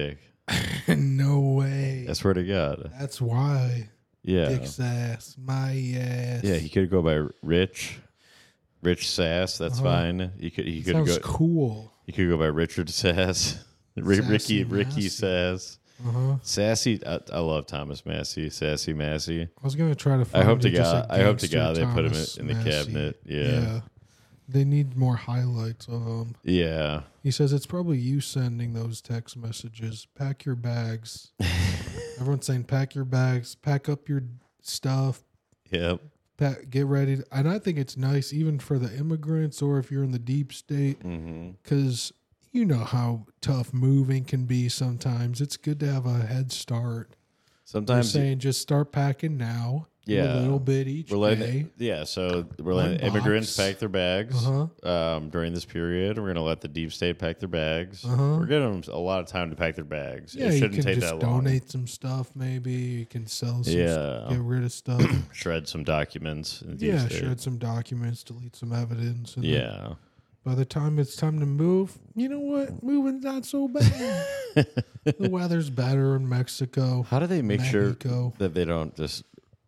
No way. I swear to God. That's why. Yeah. Dick's ass. My ass. Yeah, he could go by Rich. Rich Sass, that's Uh-huh. fine. He could he could Sounds go cool. he could go by Richard Sass. Rick, Sassy Ricky Ricky Massey. Sass. Uh-huh. Sassy I, I love Thomas Massey. Sassy Massey. I was gonna try to find I hope to you just God a I hope to gangster God they put him in, Thomas in the Massey. cabinet. Yeah. They need more highlights of him. Yeah. He says it's probably you sending those text messages. Pack your bags. Everyone's saying pack your bags, pack up your stuff, Yep. pack, get ready. And I think it's nice even for the immigrants or if you're in the deep state, Mm-hmm. because you know how tough moving can be sometimes. It's good to have a head start. They're Sometimes saying just start packing now. Do Yeah. a little bit each we're letting day. yeah, so we're One letting immigrants box. pack their bags Uh-huh. um, during this period. We're going to let the deep state pack their bags. Uh-huh. We're giving them a lot of time to pack their bags. Yeah, it you shouldn't can take just that long. donate some stuff. Maybe you can sell some. Yeah. Get rid of stuff. Shred some documents. In the deep Yeah, state. shred some documents, delete some evidence. And then Yeah. by the time it's time to move, you know what? Moving's not so bad. The weather's better in Mexico. How do they make Mexico. sure that they don't just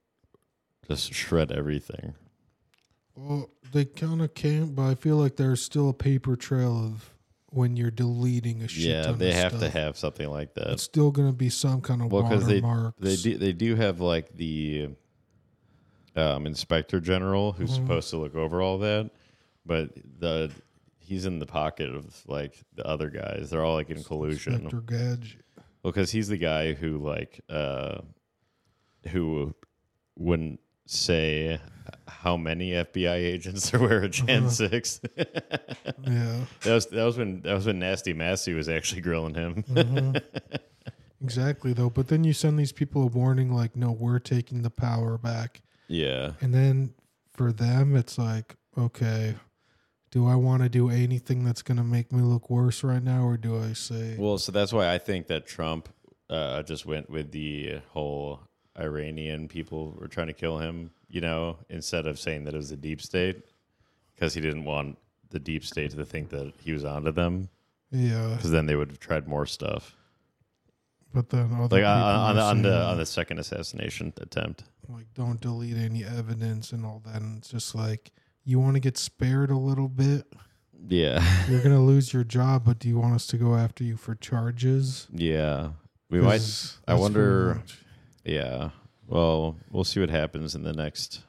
just shred everything? Well, they kind of can't, but I feel like there's still a paper trail of when you're deleting a shit Yeah, ton they of have stuff. to have something like that. It's still going to be some kind of Well, because they watermarks. they do they do have like the um, inspector general who's Mhm. supposed to look over all that, but the he's in the pocket of like the other guys. They're all like in collusion. Inspector Gadget. Well, because he's the guy who like uh, who wouldn't say how many F B I agents there were at Jan Uh-huh. six. Yeah. That was that was when that was when Nasty Massey was actually grilling him. Mhm. Exactly, though. But then you send these people a warning like, no, we're taking the power back. Yeah. And then for them, it's like, okay, do I want to do anything that's going to make me look worse right now? Or do I say, Well, so that's why I think that Trump uh, just went with the whole Iranian people were trying to kill him, you know, instead of saying that it was the deep state, because he didn't want the deep state to think that he was onto them, yeah, because then they would have tried more stuff. but then other Like people on, on, the, are on the saying, on the second assassination attempt. like, don't delete any evidence and all that. And it's just like, you want to get spared a little bit. Yeah. You're going to lose your job, but do you want us to go after you for charges? Yeah. We might 'Cause I that's wonder- pretty much- yeah. Well, we'll see what happens in the next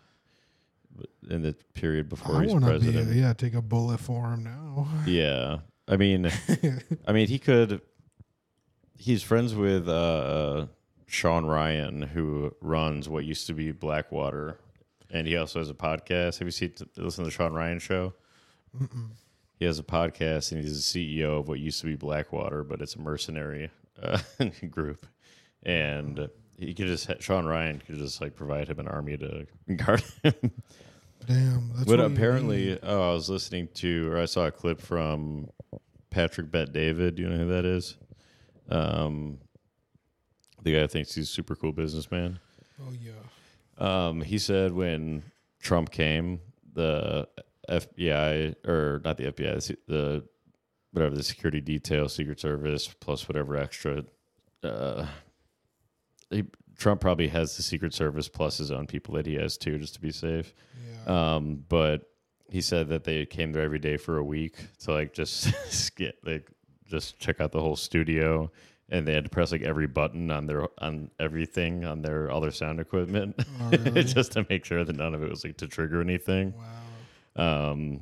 in the period before I he's want to be, president. yeah, take a bullet for him now. Yeah. I mean I mean he could he's friends with uh, Sean Ryan, who runs what used to be Blackwater, and he also has a podcast. Have you seen listen to the Sean Ryan show? Mm-mm. He has a podcast, and he's the C E O of what used to be Blackwater, but it's a mercenary uh, group. And he could just Sean Ryan could just like provide him an army to guard him. Damn. That's But what you apparently, need. oh, I was listening to, or I saw a clip from Patrick Bet David. Do you know who that is? Um, the guy thinks he's a super cool businessman. Oh, yeah. Um, he said when Trump came, the F B I, or not the F B I, the, the whatever, the security detail, Secret Service, plus whatever extra. Uh, he, Trump probably has the Secret Service plus his own people that he has too, just to be safe. Yeah. Um, but he said that they came there every day for a week to like just get like just check out the whole studio, and they had to press like every button on their on everything on their all their sound equipment Oh, really? just to make sure that none of it was like to trigger anything. Wow. Um,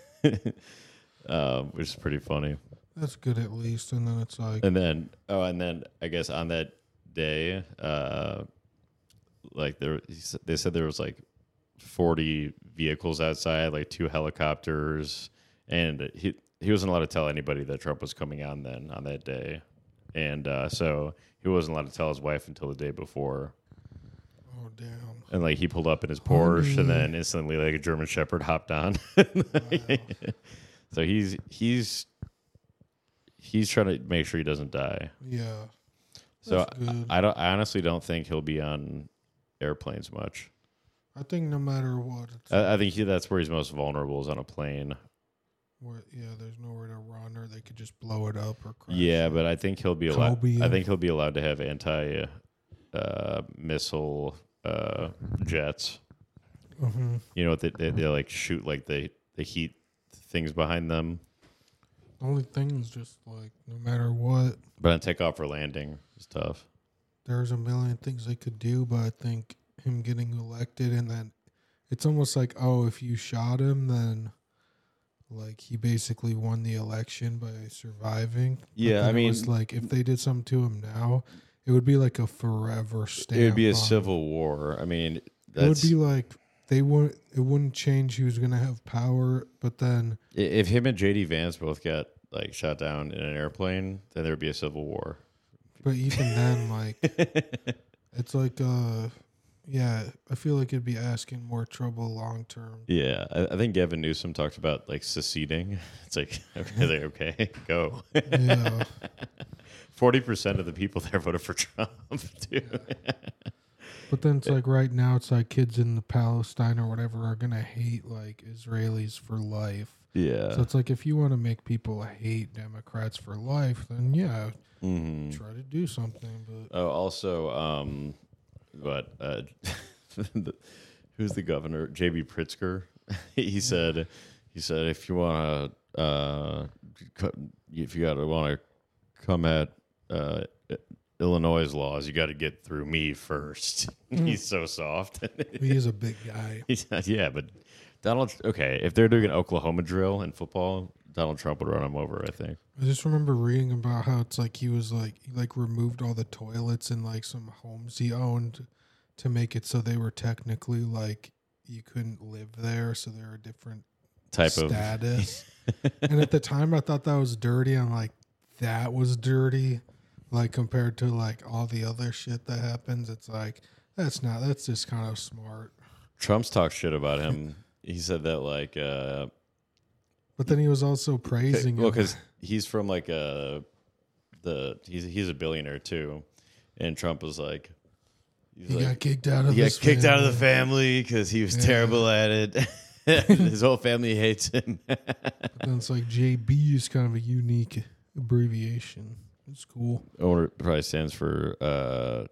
uh, which is pretty funny. That's good at least. And then it's like, And then oh, and then I guess on that day, uh, like there, he said- they said there was like forty vehicles outside, like two helicopters, and he he wasn't allowed to tell anybody that Trump was coming on then on that day, and uh, so he wasn't allowed to tell his wife until the day before. oh, damn. And like he pulled up in his Porsche, Honey. and then instantly like a German Shepherd hopped on. Wow. So he's he's he's trying to make sure he doesn't die. Yeah. So That's good. I, I don't. I honestly don't think he'll be on airplanes much. I think no matter what, it's, I, I think he, that's where he's most vulnerable is on a plane. What, yeah, there's nowhere to run, or they could just blow it up or crash. Yeah, it. but I think he'll be allowed. Kobe. I think he'll be allowed to have anti uh, missile uh, jets. Mm-hmm. You know, they, they they like shoot like the the heat things behind them. The only thing is just like no matter what, But on takeoff or landing is tough. there's a million things they could do. But I think him getting elected, and then it's almost like, oh, if you shot him, then like he basically won the election by surviving. But Yeah, then I mean, it was like if they did something to him now, it would be like a forever stamp. it would be a on civil war. I mean, It that's, would be like they wouldn't. It wouldn't change who's gonna have power, but then i- if him and J D Vance both got like shot down in an airplane, then there would be a civil war. But even then, like, it's like, uh, yeah, I feel like it'd be asking more trouble long term. Yeah, I, I think Gavin Newsom talked about like seceding. It's like, are they okay? Go. Yeah. Forty percent of the people there voted for Trump, too. But then it's like right now, it's like kids in the Palestine or whatever are gonna hate like Israelis for life. Yeah. So it's like if you want to make people hate Democrats for life, then yeah, hmm try to do something. But Oh, also, um, what? Uh, the, who's the governor? J B Pritzker. he said, he said, if you want to, uh, co- if you got to want to come at uh, Illinois' laws, you got to get through me first. He's so soft. he is a big guy. He's not- yeah, but Donald. Okay, if they're doing an Oklahoma drill in football, Donald Trump would run him over. I think. I just remember reading about how it's like he was like he like removed all the toilets in like some homes he owned to make it so they were technically like you couldn't live there, so they were a different Type status. And at the time, I thought that was dirty. I'm like, that was dirty, like compared to like all the other shit that happens. It's like that's not. That's just kind of smart. of Trump's talked shit about him. He said that like. Uh, But then he was also praising well, him. because he's from like a the he's he's a billionaire too, and Trump was like. He's he like, got kicked out of. He got his kicked out of the family. family because he was Yeah. terrible at it. His whole family hates him. But then it's like J B is kind of a unique abbreviation. It's cool. Or it probably stands for uh,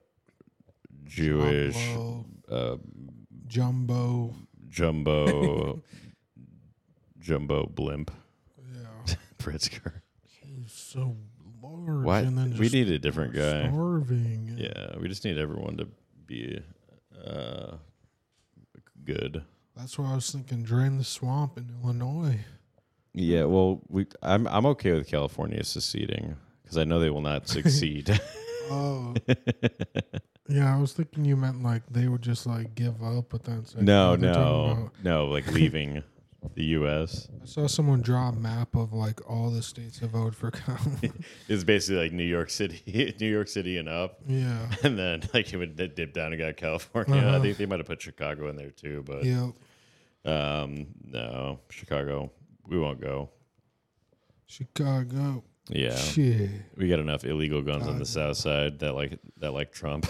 Jewish Jumbo, uh, Jumbo. jumbo jumbo blimp Yeah, Pritzker. he's so large. What? And then We just need a different guy. starving. Yeah, we just need everyone to be uh, good. That's why I was thinking drain the swamp in Illinois. Yeah, well, we I'm I'm okay with California seceding because I know they will not succeed. Oh. Yeah, I was thinking you meant like they would just like give up, but then it's like, no, oh, they're talking no, about- no, like leaving the U S I saw someone draw a map of like all the states that voted for California. It's basically like New York City, New York City and up, Yeah. and then like it would dip down and got California. I Uh-huh. think they might have put Chicago in there too, but Yeah. um, no, Chicago, we won't go. Chicago. Yeah, Shit. we got enough illegal guns on the Chicago. south side that like that like Trump.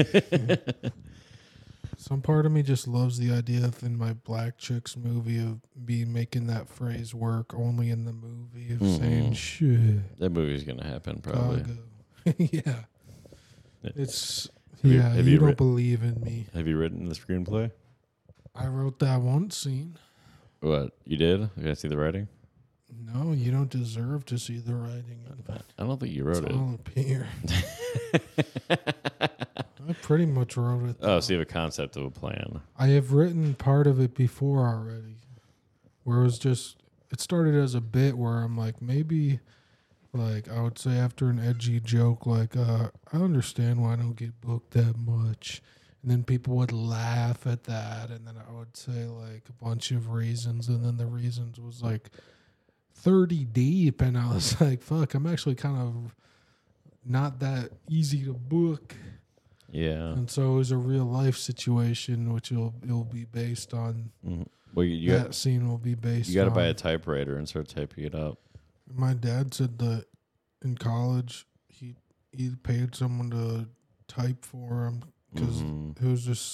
Some part of me just loves the idea of in my Black Chicks movie of be making that phrase work only in the movie of Mhm. saying shit. That movie's gonna happen probably. Chicago. Yeah. It's Have you- yeah, have you, you don't writ- believe in me. Have you written the screenplay? I wrote that one scene. What you did? You guys see the writing? No, you don't deserve to see the writing. I don't think you wrote It's it. all up here. I pretty much wrote it. Oh, so you have a concept of a plan. I have written part of it before already, where it was just, it started as a bit where I'm like, maybe, like, I would say after an edgy joke, like, uh, I understand why I don't get booked that much. And then people would laugh at that. And then I would say, like, a bunch of reasons. And then the reasons was, like, thirty deep. And I was like, fuck, I'm actually kind of not that easy to book. Yeah. And so it was a real life situation, which will it'll be based on. Mhm. Well, you, you that got scene will be based. you got to on. buy a typewriter and start typing it up. My dad said that in college he he paid someone to type for him because Mhm. it was just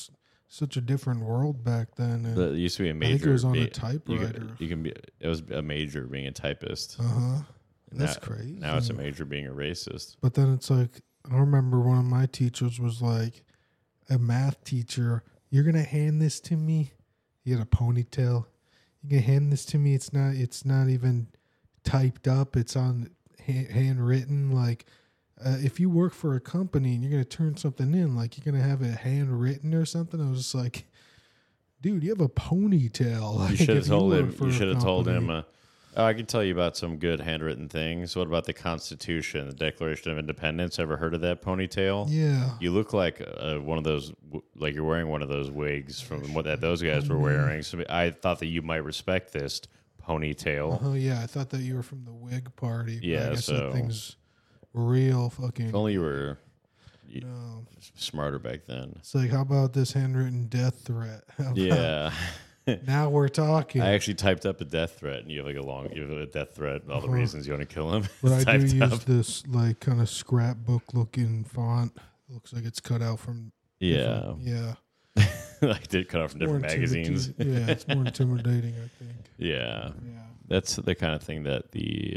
such a different world back then. And But it used to be a major. I think it was on be, a typewriter. You, you can be. It was a major being a typist. Uh huh. That's now, crazy. Now it's a major being a racist. But then it's like, I remember one of my teachers was like, a math teacher, you're going to hand this to me? He had a ponytail. You're going to hand this to me? It's not, it's not even typed up. It's on ha- handwritten. Like, uh, if you work for a company and you're going to turn something in, like you're going to have it handwritten or something. I was just like, dude, you have a ponytail. Like, You should have told you him. You should have told him. company. Uh, oh, I can tell you about some good handwritten things. What about the Constitution, the Declaration of Independence? Ever heard of that ponytail? Yeah. You look like uh, one of those, like you're wearing one of those wigs from what that those guys were wearing. So I thought that you might respect this ponytail. Oh, yeah. I thought that you were from the Whig Party. But Yeah, I guess so- that thing's real fucking. If only you were you- No. smarter back then. It's like, how about this handwritten death threat? How about- Yeah. Now we're talking. I actually typed up a death threat, and you have like a long, you have a death threat, and all the Uh-huh. reasons you want to kill him. but I do typed use up. this like kind of scrapbook looking font. Looks like it's cut out from. Yeah, different- Yeah. like did cut off from More different magazines. intimidating- yeah, it's more intimidating, I think. Yeah, Yeah. that's the kind of thing that the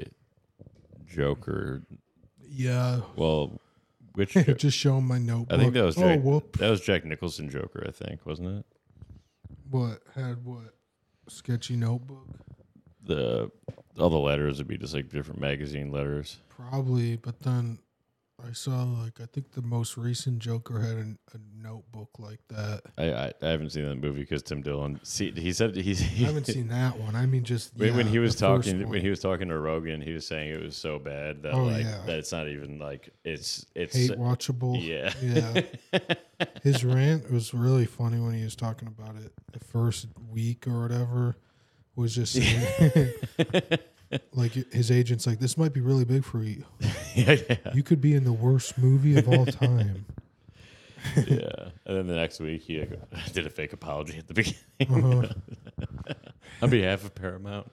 Joker. Yeah. Well, which Jo- Just show 'em my notebook. I think that was Oh, Jack, whoop. that was Jack Nicholson Joker. I think wasn't it? What had what? Sketchy notebook? The all the letters would be just like different magazine letters. Probably, but then I saw like I think the most recent Joker had a, a notebook like that. I, I I haven't seen that movie because Tim Dillon. See, he said he's. I haven't seen that one. I mean, just When, when yeah, he was the first talking, one. when he was talking to Rogan, he was saying it was so bad that Oh, like yeah. that it's not even like it's it's hate watchable. yeah Yeah. His rant was really funny when he was talking about it. The first week or whatever was just saying, like his agent's like, "This might be really big for you. yeah yeah You could be in the worst movie of all time." yeah. And then the next week he like, did a fake apology at the beginning Uh-huh. on behalf of Paramount.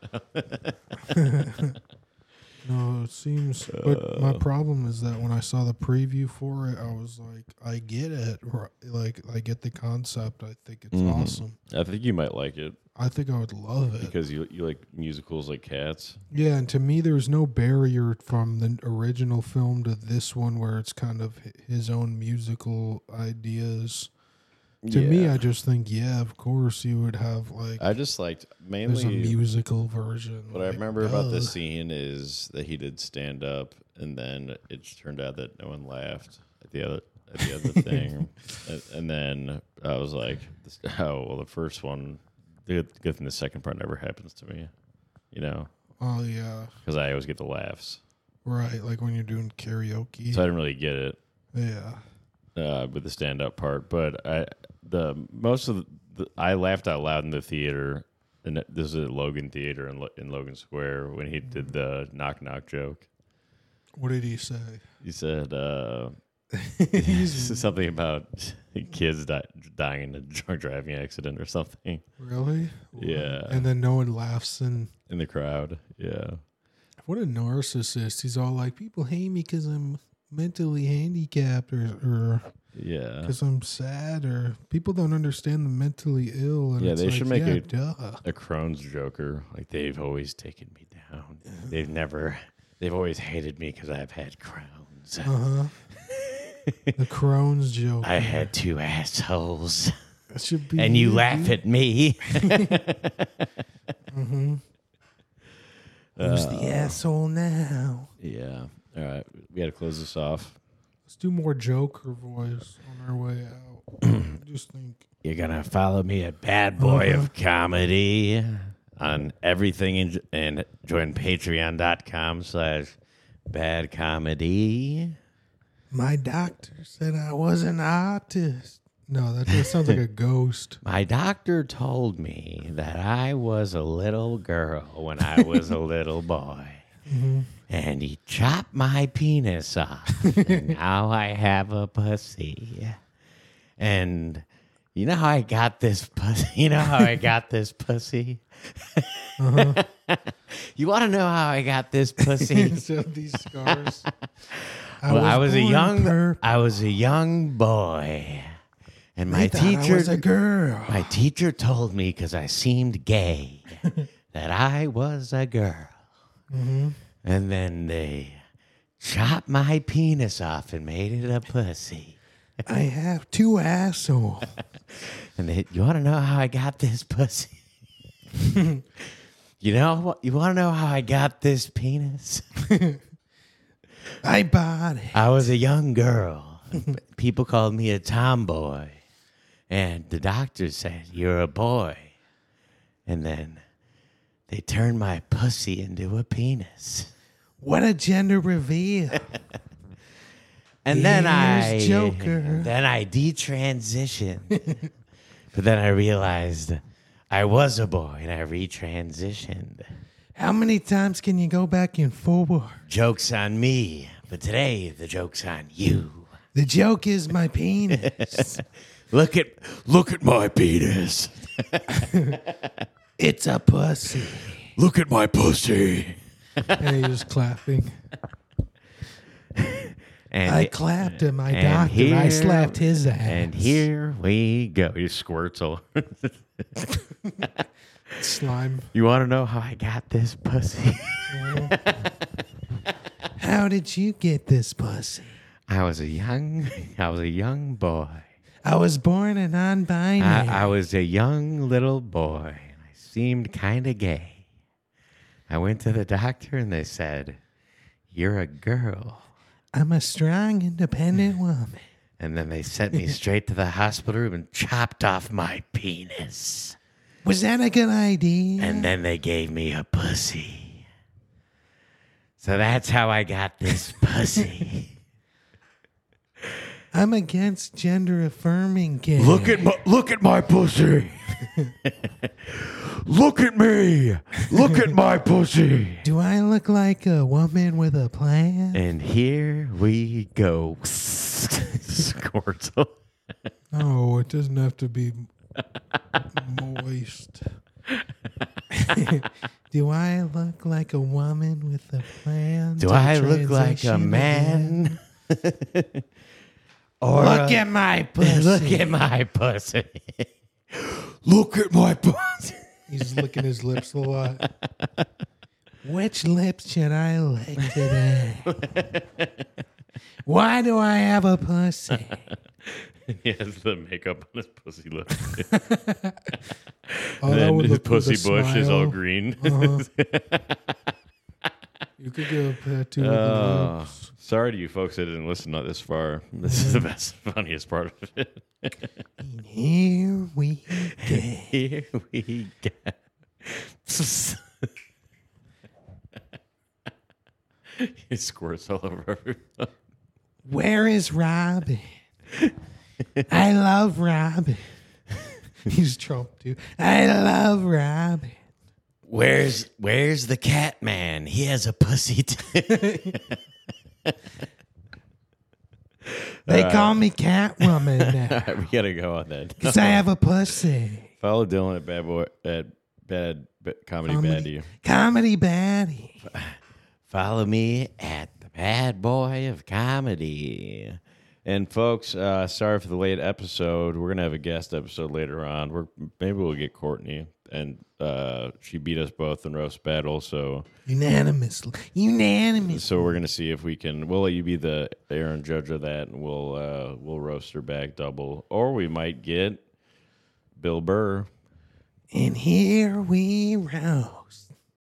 No, it seems. But my problem is that when I saw the preview for it, I was like, "I get it. Or, like, I get the concept. I think it's Mhm. awesome. I think you might like it I think I would love it." because you you like musicals like Cats. Yeah, and to me, there's no barrier from the original film to this one where it's kind of hi- his own musical ideas. To me, Yeah. I just think, yeah, of course you would have like I just liked there's a mainly musical version. what I like, remember about duh. this scene is that he did stand up, and then it just turned out that no one laughed at the other at the other thing, and, and then I was like, this, "Oh, well, the first one, the good, good thing the second part never happens to me, you know, Oh yeah, because I always get the laughs, right. Like when you're doing karaoke. so I didn't really get it Yeah. uh, with the stand up part, but I the most of the, the I laughed out loud in the theater." And this is at Logan Theater in, Lo- in Logan Square when he did the knock knock joke. What did he say? He said uh, He's something about kids di- dying in a drunk driving accident or something really. Yeah. And then no one laughs, and in the crowd. Yeah. what a narcissist! He's all like, "People hate me because I'm mentally handicapped, or or Yeah. because I'm sad, or people don't understand the mentally ill." And Yeah, it's they like, should make yeah, a- duh. A Crohn's Joker. Like, they've always taken me down. They've never, they've always hated me because I've had Crohn's. Uh huh. The Crohn's joke. I had two assholes. That should be. And you it, laugh dude. at me. Mhm. Who's the asshole now? Yeah. All right. We got to close this off. Let's do more Joker voice on our way out. I just think. You're going to follow me at Bad Boy Uh-huh. of Comedy on everything and, and join patreon.com slash bad comedy. My doctor said I was an artist. No, that, that sounds like a ghost. My doctor told me that I was a little girl when I was a little boy. Mm-hmm. And he chopped my penis off. And now I have a pussy. And you know how I got this pussy? You know how I got this pussy? Uh-huh. You want to know how I got this pussy? So these scars. Well, I was a born young purple. I was a young boy. And my They thought I teacher was a girl. My teacher told me because I seemed gay that I was a girl. Mm-hmm. And then they chopped my penis off and made it a pussy. I have two assholes. And they, you want to know how I got this pussy? You know what? You want to know how I got this penis? I bought it. I was a young girl. People called me a tomboy. And the doctor said, you're a boy. And then they turned my pussy into a penis. What a gender reveal. And then I Here's Joker. Then I detransitioned. But then I realized I was a boy and I retransitioned. How many times can you go back and forward? Joke's on me. But today the joke's on you. The joke is my penis. Look at look at my penis. It's a pussy. Look at my pussy. And he's clapping. And I clapped at my and doctor. I here- slapped his ass. And here we go. He squirts all Slime. You want to know how I got this pussy? How did you get this pussy? I was a young I was a young boy. I was born a non-binary. I, I was a young little boy. And I seemed kind of gay. I went to the doctor and they said, "You're a girl." I'm a strong, independent woman. And then they sent me straight to the hospital room and chopped off my penis. Was that a good idea? And then they gave me a pussy. So that's how I got this pussy. I'm against gender affirming care. Look at my look at my pussy. Look at me. Look at my pussy. Do I look like a woman with a plan? And here we go. Squirtle. Oh, it doesn't have to be moist. Do I look like a woman with a plan? Do to I look like a transition man? again? Or Look a- at my pussy. Look at my pussy. Look at my pussy. He's licking his lips a lot. Which lips should I lick today? Why do I have a pussy? He has the makeup on his pussy lip. Oh, that Then would his look with a pussy bush is all smile. green. Uh-huh. You could get a tattoo with the Oh, lips. sorry to you folks that didn't listen this far. This is the best, funniest part of it. And here we go. Here we go. He squirts all over everything. Where is Robin? I love Robin. He's Trump, dude. I love Robin. Where's Where's the cat man? He has a pussy too. They Uh, call me Catwoman now All right, we gotta go on that. because I have a pussy. Follow Dylan at Bad Boy at Bad, bad Comedy, Comedy. Baddie. Comedy baddie. Follow me at the Bad Boy of Comedy. And folks, uh, sorry for the late episode. We're gonna have a guest episode later on. We're maybe we'll get Courtney, and uh, she beat us both in roast battle. So, Unanimously. Unanimous. so we're gonna see if we can. We'll let you be the Aaron judge of that, and we'll uh, we'll roast her back double, or we might get Bill Burr. And here we roast.